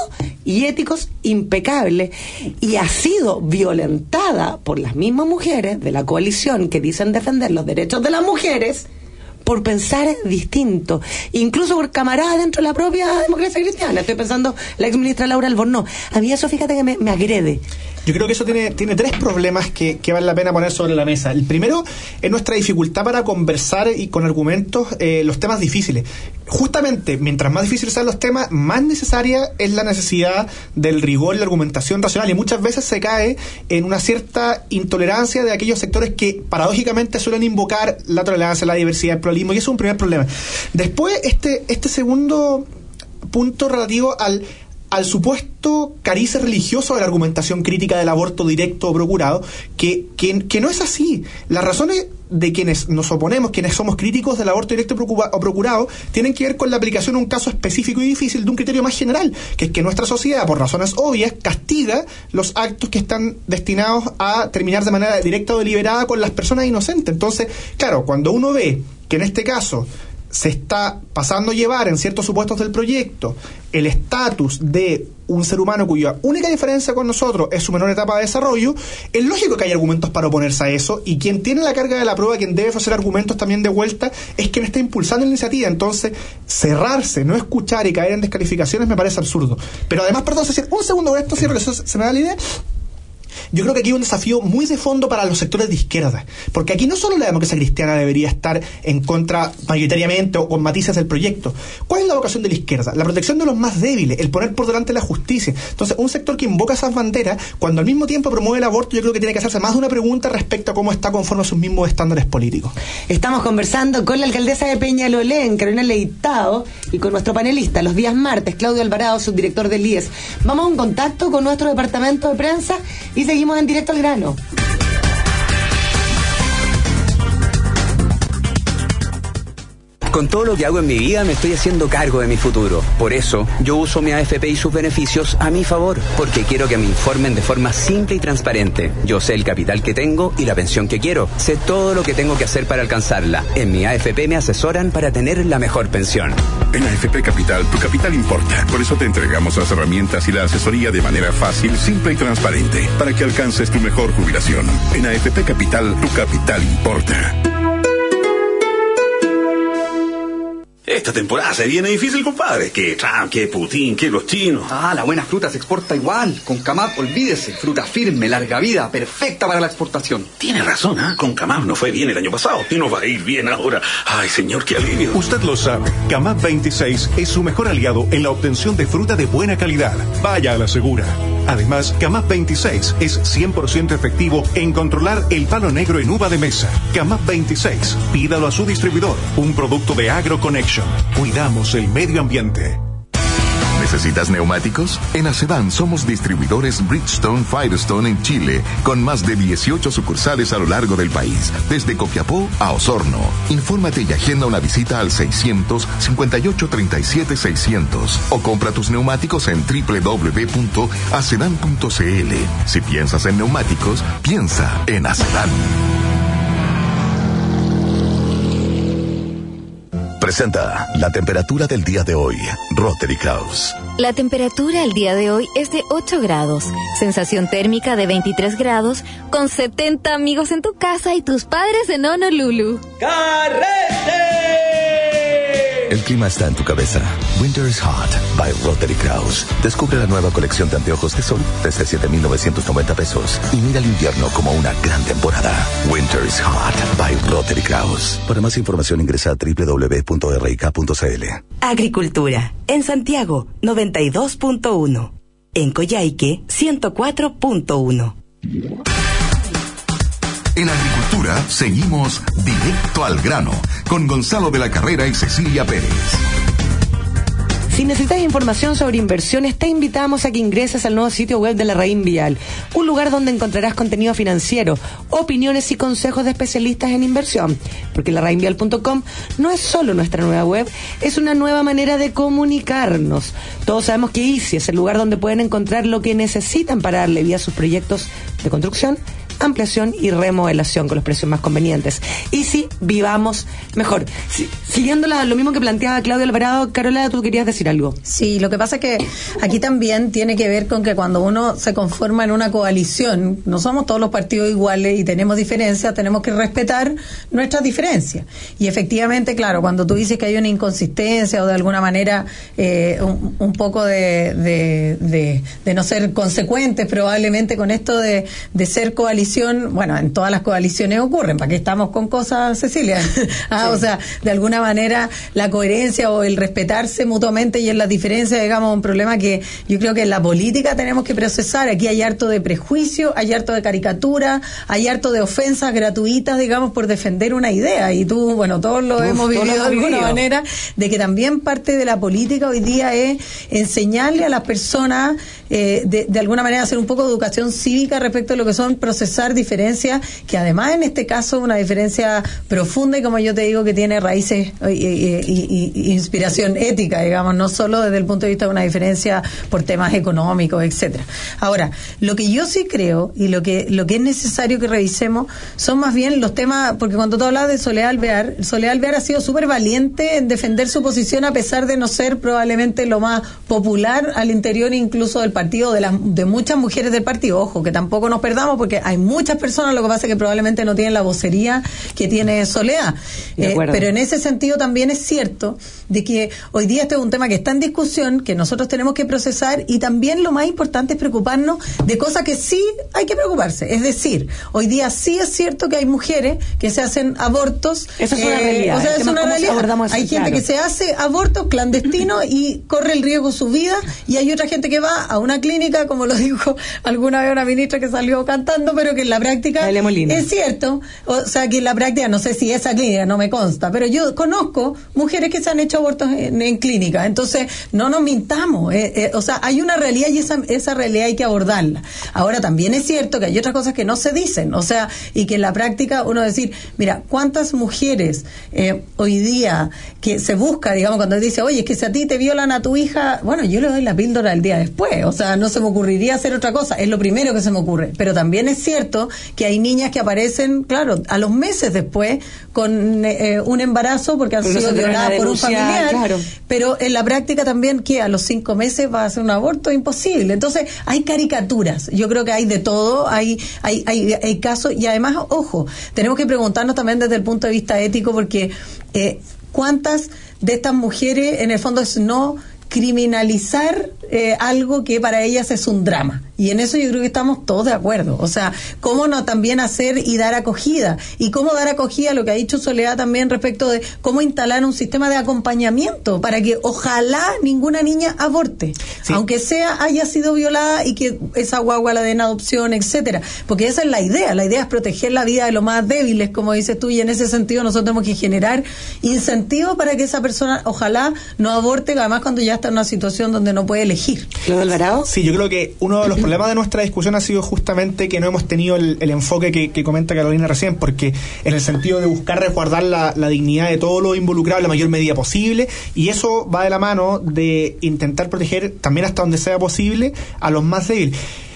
y éticos impecables, y ha sido violentada por las mismas mujeres de la coalición que dicen defender los derechos de las mujeres por pensar distinto, incluso por camaradas dentro de la propia democracia cristiana. Estoy pensando la ex ministra Laura Albornoz. A mí eso, fíjate que me, me agrede. Yo creo que eso tiene, tiene tres problemas que, que vale la pena poner sobre la mesa. El primero es nuestra dificultad para conversar y con argumentos eh, los temas difíciles. Justamente, mientras más difíciles sean los temas, más necesaria es la necesidad del rigor y la argumentación racional, y muchas veces se cae en una cierta intolerancia de aquellos sectores que paradójicamente suelen invocar la tolerancia, la diversidad, el pluralismo, y eso es un primer problema. Después, este, este segundo punto relativo al al supuesto cariz religioso de la argumentación crítica del aborto directo o procurado, que, que, que no es así. Las razones de quienes nos oponemos, quienes somos críticos del aborto directo o procurado, tienen que ver con la aplicación de un caso específico y difícil de un criterio más general, que es que nuestra sociedad, por razones obvias, castiga los actos que están destinados a terminar de manera directa o deliberada con las personas inocentes. Entonces, claro, cuando uno ve que en este caso se está pasando a llevar en ciertos supuestos del proyecto el estatus de un ser humano cuya única diferencia con nosotros es su menor etapa de desarrollo, es lógico que haya argumentos para oponerse a eso, y quien tiene la carga de la prueba, quien debe hacer argumentos también de vuelta, es quien está impulsando la iniciativa. Entonces, cerrarse, no escuchar y caer en descalificaciones me parece absurdo. Pero además, perdón, Cecilia, un segundo con esto, cierro, que eso se me da la idea. Yo creo que aquí hay un desafío muy de fondo para los sectores de izquierda, porque aquí no solo la democracia cristiana debería estar en contra mayoritariamente o con matices del proyecto. ¿Cuál es la vocación de la izquierda? La protección de los más débiles, el poner por delante la justicia. Entonces, un sector que invoca esas banderas, cuando al mismo tiempo promueve el aborto, yo creo que tiene que hacerse más de una pregunta respecto a cómo está conforme a sus mismos estándares políticos. Estamos conversando con la alcaldesa de Peñalolén, Carolina Leitao, y con nuestro panelista los días martes, Claudio Alvarado, subdirector del I E S. Vamos a un contacto con nuestro departamento de prensa y seguimos en Directo al Grano. Con todo lo que hago en mi vida me estoy haciendo cargo de mi futuro. Por eso, yo uso mi A F P y sus beneficios a mi favor, porque quiero que me informen de forma simple y transparente. Yo sé el capital que tengo y la pensión que quiero. Sé todo lo que tengo que hacer para alcanzarla. En mi A F P me asesoran para tener la mejor pensión. En A F P Capital, tu capital importa. Por eso te entregamos las herramientas y la asesoría de manera fácil, simple y transparente, para que alcances tu mejor jubilación. En A F P Capital, tu capital importa. Esta temporada se viene difícil, compadre. Que Trump, que Putin, que los chinos. Ah, la buena fruta se exporta igual. Con Camap, olvídese. Fruta firme, larga vida, perfecta para la exportación. Tiene razón, ¿ah? ¿eh? Con Camap no fue bien el año pasado y nos va a ir bien ahora. Ay, señor, qué alivio. Usted lo sabe. Camap veintiséis es su mejor aliado en la obtención de fruta de buena calidad. Vaya a la segura. Además, Camap veintiséis es cien por ciento efectivo en controlar el palo negro en uva de mesa. Camap veintiséis, pídalo a su distribuidor. Un producto de AgroConnection. Cuidamos el medio ambiente. ¿Necesitas neumáticos? En Acedan somos distribuidores Bridgestone Firestone en Chile, con más de dieciocho sucursales a lo largo del país, desde Copiapó a Osorno. Infórmate y agenda una visita al seiscientos cincuenta y ocho treinta y siete seiscientos o compra tus neumáticos en doble u doble u doble u punto acedan punto c l. Si piensas en neumáticos, piensa en Acedan. Presenta la temperatura del día de hoy, Rotary House. La temperatura el día de hoy es de ocho grados, sensación térmica de veintitrés grados, con setenta amigos en tu casa y tus padres en Honolulu. ¡Carrete! El clima está en tu cabeza. Winter is Hot by Rotary Kraus. Descubre la nueva colección de anteojos de sol desde siete mil novecientos noventa pesos y mira el invierno como una gran temporada. Winter is Hot by Rotary Kraus. Para más información ingresa a doble u doble u doble u punto r i k punto c l. Agricultura. En Santiago, noventa y dos punto uno. En Coyhaique, ciento cuatro punto uno. En Agricultura seguimos directo al grano con Gonzalo de la Carrera y Cecilia Pérez. Si necesitas información sobre inversiones, te invitamos a que ingreses al nuevo sitio web de la Raín Vial, un lugar donde encontrarás contenido financiero, opiniones y consejos de especialistas en inversión, porque la raín vial punto com no es solo nuestra nueva web, es una nueva manera de comunicarnos. Todos sabemos que Easy es el lugar donde pueden encontrar lo que necesitan para darle vida a sus proyectos de construcción, ampliación y remodelación con los precios más convenientes. Y si vivamos mejor. Si, siguiendo la, lo mismo que planteaba Claudia Alvarado, Carola, tú querías decir algo. Sí, lo que pasa es que aquí también tiene que ver con que cuando uno se conforma en una coalición, no somos todos los partidos iguales y tenemos diferencias, tenemos que respetar nuestras diferencias. Y efectivamente, claro, cuando tú dices que hay una inconsistencia o de alguna manera eh, un, un poco de, de, de, de no ser consecuentes probablemente con esto de, de ser coalición, bueno, en todas las coaliciones ocurren, ¿para qué estamos con cosas, Cecilia? ah, sí. O sea, de alguna manera la coherencia o el respetarse mutuamente y en las diferencias, digamos, un problema que yo creo que en la política tenemos que procesar. Aquí hay harto de prejuicio, hay harto de caricatura, hay harto de ofensas gratuitas, digamos, por defender una idea. Y tú, bueno, todos lo Uf, hemos vivido de alguna vivido. manera, de que también parte de la política hoy día es enseñarle a las personas, eh, de, de alguna manera, hacer un poco de educación cívica respecto a lo que son procesar diferencias, que además en este caso una diferencia profunda y, como yo te digo, que tiene raíces y, y, y, y inspiración ética, digamos, no solo desde el punto de vista de una diferencia por temas económicos, etcétera. Ahora, lo que yo sí creo y lo que lo que es necesario que revisemos son más bien los temas, porque cuando tú hablas de Soledad Alvear, Soledad Alvear ha sido súper valiente en defender su posición a pesar de no ser probablemente lo más popular al interior incluso del partido, de las de muchas mujeres del partido. Ojo, que tampoco nos perdamos porque hay muchas personas, lo que pasa es que probablemente no tienen la vocería que tiene Soledad. Eh, pero en ese sentido también es cierto de que hoy día este es un tema que está en discusión, que nosotros tenemos que procesar, y también lo más importante es preocuparnos de cosas que sí hay que preocuparse. Es decir, hoy día sí es cierto que hay mujeres que se hacen abortos. Eso es una eh, realidad. O sea, es una realidad. Eso, hay gente claro. que se hace abortos clandestinos y corre el riesgo su vida, y hay otra gente que va a una clínica, como lo dijo alguna vez una ministra que salió cantando, pero que en la práctica es cierto. O sea, que en la práctica, no sé si esa clínica, no me consta, pero yo conozco mujeres que se han hecho abortos en, en clínica. Entonces, no nos mintamos. Eh, eh, o sea, hay una realidad y esa, esa realidad hay que abordarla. Ahora, también es cierto que hay otras cosas que no se dicen. O sea, y que en la práctica uno decir, mira, ¿cuántas mujeres eh, hoy día que se busca, digamos, cuando dice, oye, es que si a ti te violan a tu hija, bueno, yo le doy la píldora el día después. O sea, no se me ocurriría hacer otra cosa. Es lo primero que se me ocurre. Pero también es cierto que hay niñas que aparecen, claro, a los meses después con eh, un embarazo porque han pero sido no violadas por un familiar, claro. Pero en la práctica también que a los cinco meses va a hacer un aborto, imposible. Entonces hay caricaturas, yo creo que hay de todo, hay hay hay, hay casos, y además, ojo, tenemos que preguntarnos también desde el punto de vista ético, porque eh, cuántas de estas mujeres en el fondo es no criminalizar eh, algo que para ellas es un drama. Y en eso yo creo que estamos todos de acuerdo. O sea, cómo no también hacer y dar acogida. Y cómo dar acogida, lo que ha dicho Soledad también respecto de cómo instalar un sistema de acompañamiento para que ojalá ninguna niña aborte. Sí. Aunque sea, haya sido violada y que esa guagua la den adopción, etcétera. Porque esa es la idea. La idea es proteger la vida de los más débiles, como dices tú, y en ese sentido nosotros tenemos que generar incentivos para que esa persona ojalá no aborte, además cuando ya está en una situación donde no puede elegir. ¿Lo Alvarado? Sí, yo creo que uno de los El problema de nuestra discusión ha sido justamente que no hemos tenido el, el enfoque que, que comenta Carolina recién, porque en el sentido de buscar resguardar la, la dignidad de todos los involucrados en la mayor medida posible, y eso va de la mano de intentar proteger también hasta donde sea posible a los más débiles.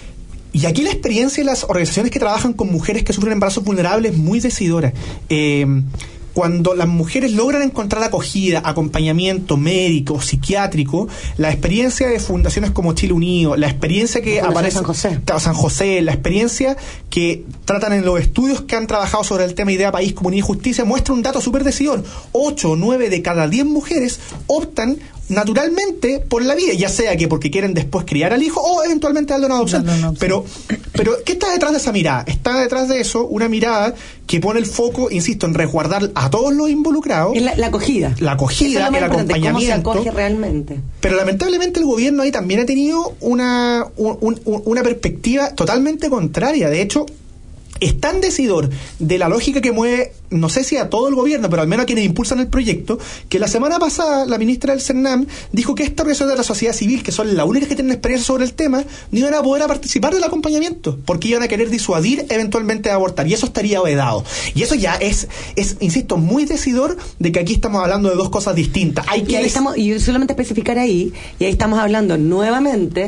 Y aquí la experiencia de las organizaciones que trabajan con mujeres que sufren embarazos vulnerables es muy decidora. Eh, Cuando las mujeres logran encontrar acogida, acompañamiento médico, psiquiátrico, la experiencia de fundaciones como Chile Unido, la experiencia que aparece San José. San José, la experiencia que tratan en los estudios que han trabajado sobre el tema Idea País, Comunidad y Justicia, muestra un dato súper decidor. ocho o nueve de cada diez mujeres optan naturalmente por la vida, ya sea que porque quieren después criar al hijo o eventualmente darle una adopción. No, no, no, pero, pero ¿qué está detrás de esa mirada? Está detrás de eso una mirada que pone el foco, insisto, en resguardar a todos los involucrados. La, la acogida. La acogida, el acompañamiento. ¿Cómo se acoge realmente? Pero lamentablemente el gobierno ahí también ha tenido una, un, un, una perspectiva totalmente contraria. De hecho, es tan decidor de la lógica que mueve, no sé si a todo el gobierno, pero al menos a quienes impulsan el proyecto, que la semana pasada la ministra del CERNAM dijo que esta organización de la sociedad civil, que son las únicas que tienen experiencia sobre el tema, no iban a poder a participar del acompañamiento, porque iban a querer disuadir eventualmente de abortar, y eso estaría vedado. Y eso ya es, es insisto, muy decidor de que aquí estamos hablando de dos cosas distintas. Hay y, ahí estamos, y solamente especificar ahí, y ahí estamos hablando nuevamente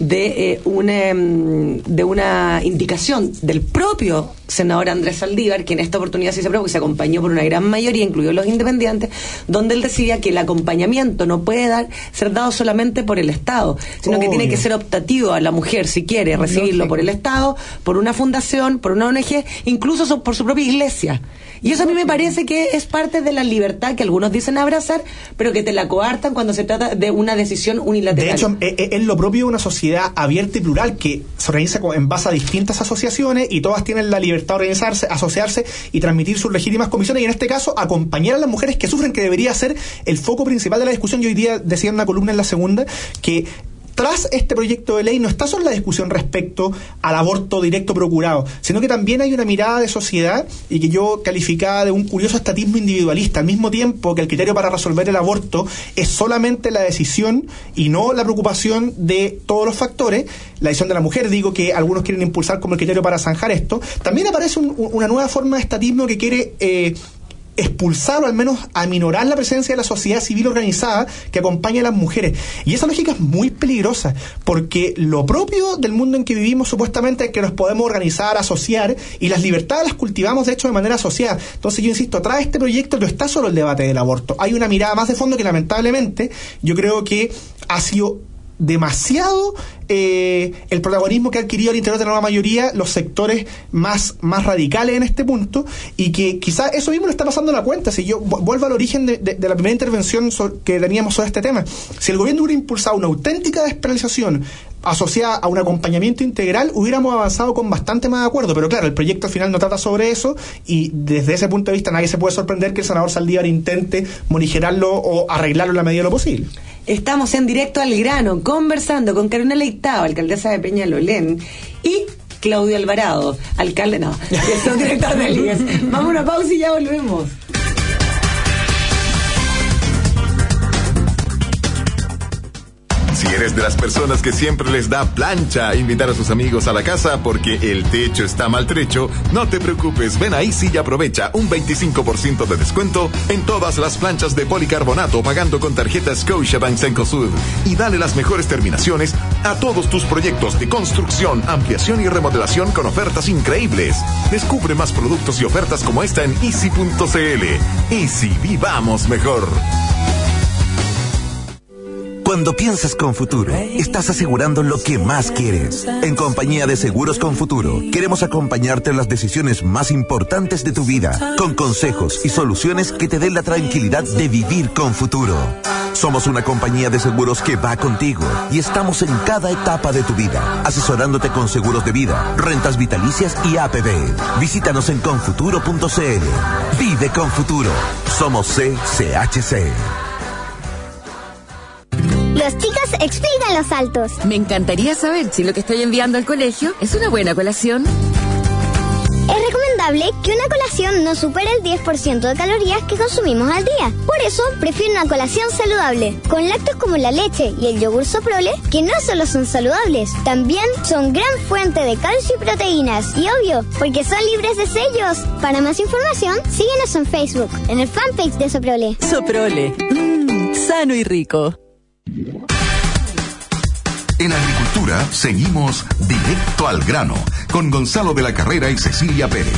de eh, una de una indicación del propio senador Andrés Saldívar, que en esta oportunidad sí se aprobó, que se acompañó por una gran mayoría, incluidos los independientes, donde él decía que el acompañamiento no puede dar ser dado solamente por el Estado, sino Obvio. que tiene que ser optativo a la mujer, si quiere recibirlo Lógico. por el Estado, por una fundación, por una O N G, incluso so, por su propia iglesia. Y eso a mí me parece que es parte de la libertad que algunos dicen abrazar, pero que te la coartan cuando se trata de una decisión unilateral. De hecho, es, es lo propio de una sociedad abierta y plural que se organiza en base a distintas asociaciones y todas tienen la libertad de organizarse, asociarse y transmitir sus legítimas comisiones, y en este caso acompañar a las mujeres que sufren, que debería ser el foco principal de la discusión. Yo hoy día decía en una columna en La Segunda que tras este proyecto de ley no está solo la discusión respecto al aborto directo procurado, sino que también hay una mirada de sociedad, y que yo calificaba de un curioso estatismo individualista, al mismo tiempo que el criterio para resolver el aborto es solamente la decisión y no la preocupación de todos los factores, la decisión de la mujer, digo, que algunos quieren impulsar como el criterio para zanjar esto. También aparece un, una nueva forma de estatismo que quiere eh, expulsar o al menos aminorar la presencia de la sociedad civil organizada que acompaña a las mujeres. Y esa lógica es muy peligrosa, porque lo propio del mundo en que vivimos supuestamente es que nos podemos organizar, asociar, y las libertades las cultivamos de hecho de manera asociada. Entonces yo insisto, atrás de este proyecto no está solo el debate del aborto, hay una mirada más de fondo que lamentablemente yo creo que ha sido demasiado eh, el protagonismo que ha adquirido al interior de la nueva mayoría los sectores más, más radicales en este punto, y que quizás eso mismo le está pasando la cuenta. Si yo vuelvo al origen de, de, de la primera intervención so, que teníamos sobre este tema, si el gobierno hubiera impulsado una auténtica despenalización asociada a un acompañamiento integral, hubiéramos avanzado con bastante más acuerdo, pero claro, el proyecto al final no trata sobre eso, y desde ese punto de vista nadie se puede sorprender que el senador Saldívar intente morigerarlo o arreglarlo en la medida de lo posible. Estamos en Directo al Grano, conversando con Carolina Leitao, alcaldesa de Peñalolén, y Claudio Alvarado, alcalde, no, que son director del I E S. Vamos a una pausa y ya volvemos. Si eres de las personas que siempre les da plancha invitar a sus amigos a la casa porque el techo está maltrecho, no te preocupes, ven a Easy y aprovecha un veinticinco por ciento de descuento en todas las planchas de policarbonato pagando con tarjeta Scotiabank Cencosud, y dale las mejores terminaciones a todos tus proyectos de construcción, ampliación y remodelación con ofertas increíbles. Descubre más productos y ofertas como esta en easy punto c l. Easy, vivamos mejor. Cuando piensas con Futuro, estás asegurando lo que más quieres. En compañía de Seguros con Futuro, queremos acompañarte en las decisiones más importantes de tu vida, con consejos y soluciones que te den la tranquilidad de vivir con futuro. Somos una compañía de seguros que va contigo y estamos en cada etapa de tu vida, asesorándote con seguros de vida, rentas vitalicias y A P B. Visítanos en confuturo punto c l. Vive con Futuro. Somos C C H C. Los chicos explican los saltos. Me encantaría saber si lo que estoy enviando al colegio es una buena colación. Es recomendable que una colación no supere el diez por ciento de calorías que consumimos al día. Por eso, prefiero una colación saludable, con lácteos como la leche y el yogur Soprole, que no solo son saludables, también son gran fuente de calcio y proteínas. Y obvio, porque son libres de sellos. Para más información, síguenos en Facebook, en el fanpage de Soprole. Soprole, mmm, sano y rico. En Agricultura seguimos Directo al Grano con Gonzalo de la Carrera y Cecilia Pérez.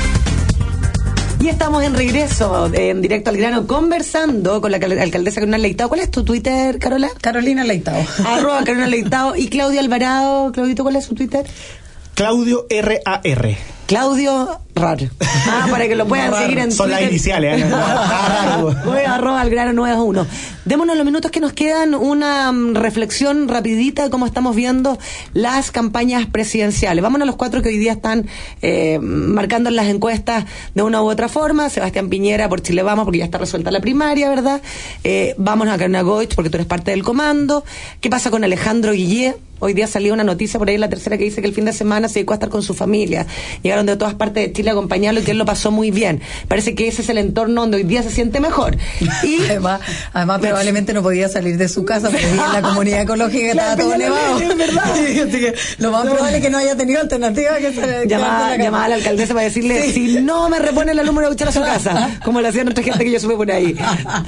Y estamos en regreso, en Directo al Grano, conversando con la alcaldesa Carolina Leitao. ¿Cuál es tu Twitter, Carola? Carolina Leitao. Arroba Carolina Leitao. Y Claudio Alvarado. Claudito, ¿cuál es su Twitter? Claudio R A R. Claudio Rar. Ah, para que lo puedan Rar. seguir en Son Twitter. las iniciales, ¿eh? Voy a arroba al grano nueve uno. Démonos los minutos que nos quedan, una um, reflexión rapidita de cómo estamos viendo las campañas presidenciales. Vámonos a los cuatro que hoy día están eh, marcando en las encuestas de una u otra forma. Sebastián Piñera por Chile Vamos, porque ya está resuelta la primaria, ¿verdad? Eh, vamos a Carolina Goich, porque tú eres parte del comando. ¿Qué pasa con Alejandro Guillé? Hoy día salió una noticia por ahí en La Tercera que dice que el fin de semana se dedicó a estar con su familia. Llegaron de todas partes de Chile a acompañarlo y que él lo pasó muy bien. Parece que ese es el entorno donde hoy día se siente mejor. Y además, además probablemente no podía salir de su casa porque vivía en la comunidad ecológica, estaba todo nevado. Es verdad. Sí, así que lo más probable es que no haya tenido alternativa que se llamaba, llamaba a la alcaldesa para decirle, sí, si no me repone la luz me voy a echar a su casa, como lo hacía nuestra gente que yo supe por ahí.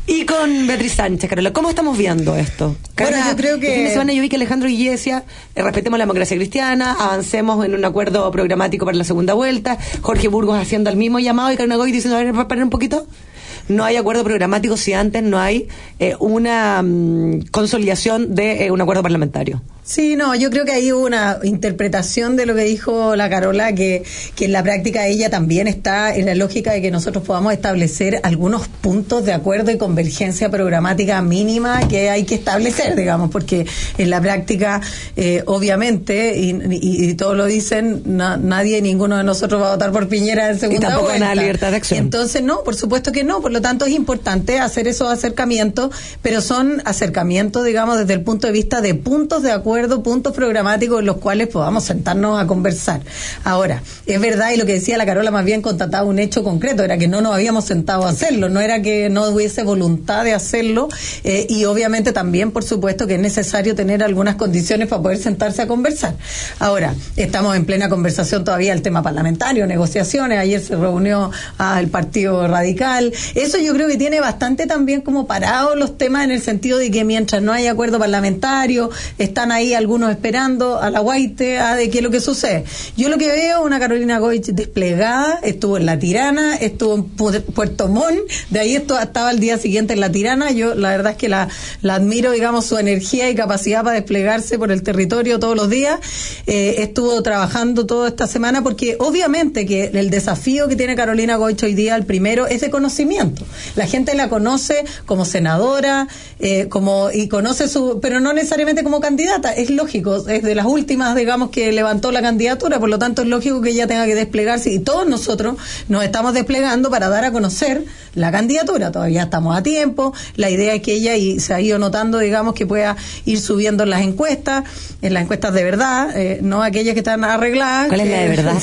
Y con Beatriz Sánchez, Carola, ¿cómo estamos viendo esto? Carola, bueno, yo creo que... El fin de semana yo vi que Alejandro Guille decía, eh, respetemos la democracia cristiana, avancemos en un acuerdo programático para la segunda vuelta, Jorge Burgos haciendo el mismo llamado y Carolina Goy diciendo, a ver, parar un poquito. No hay acuerdo programático si antes no hay eh, una um, consolidación de eh, un acuerdo parlamentario. Sí, no, yo creo que ahí hubo una interpretación de lo que dijo la Carola, que, que en la práctica ella también está en la lógica de que nosotros podamos establecer algunos puntos de acuerdo y convergencia programática mínima que hay que establecer, digamos, porque en la práctica, eh, obviamente, y, y, y todos lo dicen, na, nadie, ninguno de nosotros va a votar por Piñera en segunda vuelta. Y tampoco vuelta. hay nada libertad de acción. Entonces, no, por supuesto que no, por lo tanto es importante hacer esos acercamientos, pero son acercamientos, digamos, desde el punto de vista de puntos de acuerdo, puntos programáticos en los cuales podamos sentarnos a conversar. Ahora, es verdad, y lo que decía la Carola más bien constataba un hecho concreto, era que no nos habíamos sentado a hacerlo, no era que no hubiese voluntad de hacerlo, eh, y obviamente también, por supuesto, que es necesario tener algunas condiciones para poder sentarse a conversar. Ahora, estamos en plena conversación todavía el tema parlamentario, negociaciones, ayer se reunió ah, el Partido Radical, eso yo creo que tiene bastante también como parados los temas en el sentido de que mientras no hay acuerdo parlamentario, están ahí algunos esperando a la guaite a de qué es lo que sucede. Yo lo que veo, una Carolina Goich desplegada, estuvo en La Tirana, estuvo en Puerto Montt, de ahí esto, estaba el día siguiente en La Tirana. Yo la verdad es que la, la admiro, digamos, su energía y capacidad para desplegarse por el territorio todos los días. Eh, estuvo trabajando toda esta semana porque obviamente que el desafío que tiene Carolina Goich hoy día, el primero, es de conocimiento. La gente la conoce como senadora, eh, como y conoce su, pero no necesariamente como candidata. Es lógico, es de las últimas, digamos, que levantó la candidatura, por lo tanto es lógico que ella tenga que desplegarse y todos nosotros nos estamos desplegando para dar a conocer la candidatura. Todavía estamos a tiempo, la idea es que ella y se ha ido notando, digamos, que pueda ir subiendo en las encuestas, en las encuestas de verdad, eh, no aquellas que están arregladas. ¿Cuál que... es la de verdad?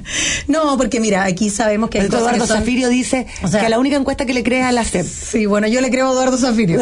No, porque mira, aquí sabemos que hay cosas Eduardo que son... Zafirio dice, o sea, que la única encuesta que le crea es la C E P. Sí, bueno, yo le creo a Eduardo Zafirio.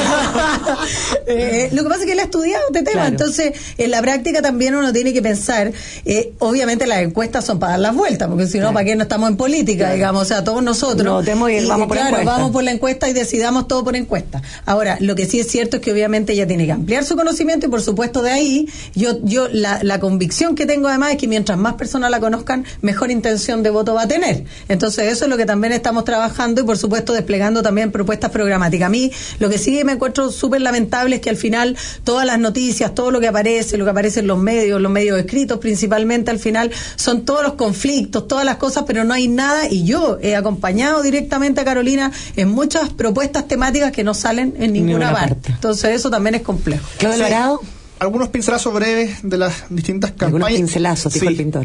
eh, lo que pasa es que él ha estudiado este tema, claro. Entonces en la práctica también uno tiene que pensar, eh, obviamente las encuestas son para dar las vueltas, porque si no, claro. ¿Para qué no estamos en política? Claro. Digamos, o sea, todos nosotros no, temo ir, y, vamos por claro, la encuesta. Vamos por la encuesta y decidamos todo por encuesta. Ahora, lo que sí es cierto es que obviamente ella tiene que ampliar su conocimiento y por supuesto de ahí, yo, yo la, la convicción que tengo además es que mientras más personas la conozcan, mejor intención de voto va a tener. Entonces eso es lo que también estamos trabajando y por supuesto desplegando también propuestas programáticas. A mí lo que sí me encuentro súper lamentable es que al final todas las noticias, todo lo que aparece, lo que aparece en los medios, los medios escritos principalmente, al final son todos los conflictos, todas las cosas, pero no hay nada, y yo he acompañado directamente a Carolina en muchas propuestas temáticas que no salen en ninguna, ninguna parte. parte. Entonces eso también es complejo. Claudio Alvarado. Algunos pincelazos breves de las distintas campañas. Algunos pincelazos, dijo sí. el pintor.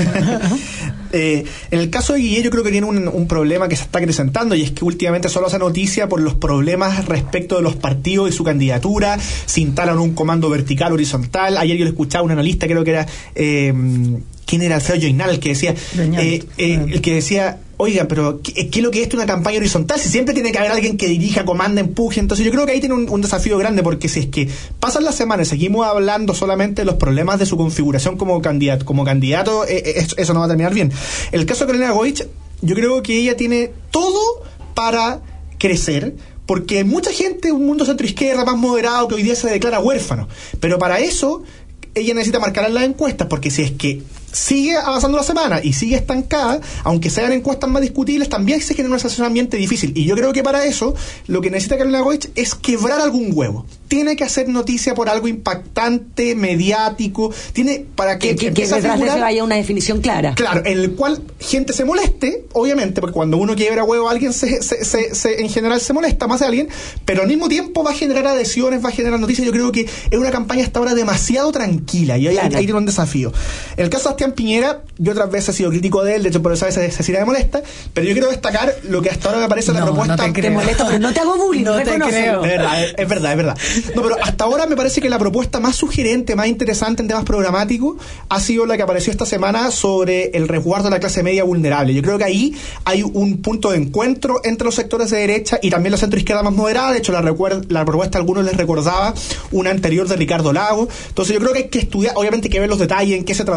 eh, en el caso de Guille, yo creo que tiene un, un problema que se está acrecentando, y es que últimamente solo hace noticia por los problemas respecto de los partidos y su candidatura. Se instalan un comando vertical, horizontal. Ayer yo le escuchaba a un analista, creo que era... Eh, ¿quién era? Alfredo Joinal, el que decía... Eh, eh, el que decía... Oigan, pero ¿qué, ¿qué es lo que es una campaña horizontal? Si siempre tiene que haber alguien que dirija, comanda, empuje. Entonces yo creo que ahí tiene un, un desafío grande, porque si es que pasan las semanas y seguimos hablando solamente de los problemas de su configuración como candidato, como candidato eh, eh, eso, eso no va a terminar bien. El caso de Carolina Goich, yo creo que ella tiene todo para crecer, porque mucha gente, un mundo centroizquierda más moderado que hoy día se declara huérfano. Pero para eso ella necesita marcar en las encuestas, porque si es que sigue avanzando la semana y sigue estancada, aunque sean encuestas más discutibles, también se genera un ambiente difícil. Y yo creo que para eso lo que necesita Carolina Goich es quebrar algún huevo. Tiene que hacer noticia por algo impactante, mediático, tiene para que, que, que, que detrás de eso haya una definición clara. Claro, en el cual gente se moleste, obviamente, porque cuando uno quiebra huevo alguien se, se, se, se, en general se molesta más de alguien, pero al mismo tiempo va a generar adhesiones, va a generar noticias. Yo creo que es una campaña hasta ahora demasiado tranquila, y ahí, claro. ahí, ahí tiene un desafío. En el caso de Sebastián Piñera, yo otras veces he sido crítico de él, de hecho por eso a veces Cecilia me molesta, pero yo quiero destacar lo que hasta ahora me parece no, la propuesta. No te, te molesta, pero no te hago bullying, no te creo. Es verdad, es, es verdad, es verdad. No, pero hasta ahora me parece que la propuesta más sugerente, más interesante en temas programáticos ha sido la que apareció esta semana sobre el resguardo de la clase media vulnerable. Yo creo que ahí hay un punto de encuentro entre los sectores de derecha y también la centroizquierda más moderada. De hecho, la, recuer- la propuesta a algunos les recordaba una anterior de Ricardo Lago. Entonces yo creo que hay que estudiar, obviamente hay que ver los detalles, en qué se traduce, pero al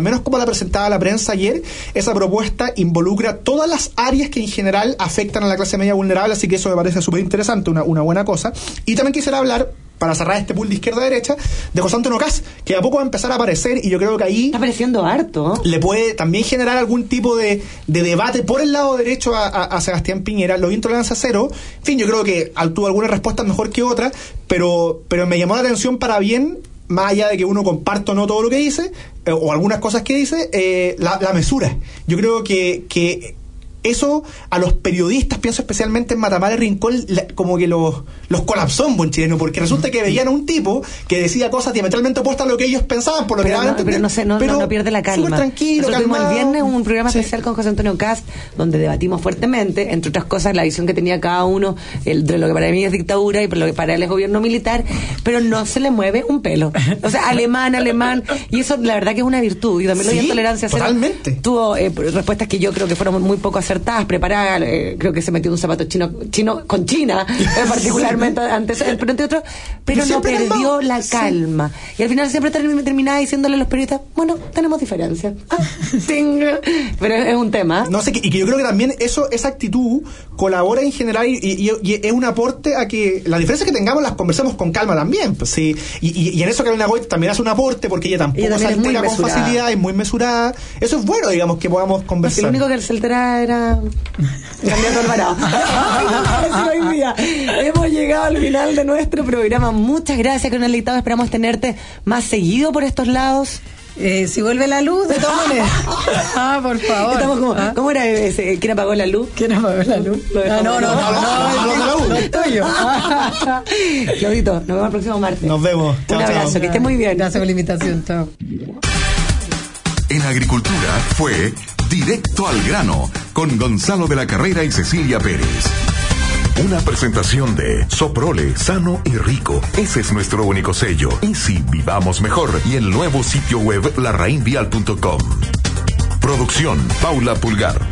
menos como la presentaba la prensa ayer, esa propuesta involucra todas las áreas que en general afectan a la clase media vulnerable, así que eso me parece súper interesante, una, una buena cosa. Y también quisiera hablar, para cerrar este pool de izquierda a derecha, de José Antonio Kast, que a poco va a empezar a aparecer, y yo creo que ahí está apareciendo harto, ¿no? Le puede también generar algún tipo de, de debate por el lado derecho a, a, a Sebastián Piñera. Lo vi en Tolerancia Cero, en fin, yo creo que tuvo algunas respuestas mejor que otras, pero, pero me llamó la atención para bien, más allá de que uno comparta o no todo lo que dice, eh, o algunas cosas que dice, eh, la, la mesura. Yo creo que, que eso a los periodistas, pienso especialmente en Matamala y Rincón, la, como que los, los colapsó en buen chileno, porque resulta que veían a un tipo que decía cosas diametralmente opuestas a lo que ellos pensaban, por lo pero que no, pero no, sé, no, pero no, no pierde la calma. Súper tranquilo, Nosotros tuvimos el viernes un programa sí. especial con José Antonio Kast, donde debatimos fuertemente, entre otras cosas, la visión que tenía cada uno el, de lo que para mí es dictadura y por lo que para él es gobierno militar, pero no se le mueve un pelo. O sea, alemán, alemán, y eso la verdad que es una virtud. Y también lo sí, vi en Tolerancia Cero. Totalmente. Tuvo eh, respuestas que yo creo que fueron muy poco acertadas, preparadas. Eh, creo que se metió un zapato chino chino con China, eh, particularmente antes, pero entre otros, pero, pero no perdió calmado. la calma. Sí. Y al final siempre terminaba diciéndole a los periodistas, bueno, tenemos diferencias. Ah, pero es, es un tema. No sé, y que yo creo que también eso, esa actitud colabora en general y, y, y es un aporte a que las diferencias que tengamos las conversemos con calma también. Pues, sí. y, y, y en eso Carolina Goy también hace un aporte, porque ella tampoco ella se altera con facilidad, es muy mesurada. Eso es bueno, digamos, que podamos conversar. Porque el único que se altera era Candidato Alvarado. Hemos llegado al final de nuestro programa. Muchas gracias, Coronel Dictado. Esperamos tenerte más seguido por estos lados. Eh, si vuelve la luz, de todas maneras. Ah, por favor. Estamos como, ¿Ah? ¿Cómo era ese? ¿Quién apagó la luz? ¿Quién apagó la luz? Ah, no, no, no, no, no, no, no, es tuyo. Claudito, nos vemos el próximo martes. Nos vemos. Un abrazo, que esté muy bien. Gracias por la invitación. Chao. En Agricultura fue Directo al Grano con Gonzalo de la Carrera y Cecilia Pérez. Una presentación de Soprole, sano y rico. Ese es nuestro único sello. Easy, vivamos mejor. Y el nuevo sitio web la raín vial punto com. Producción Paula Pulgar.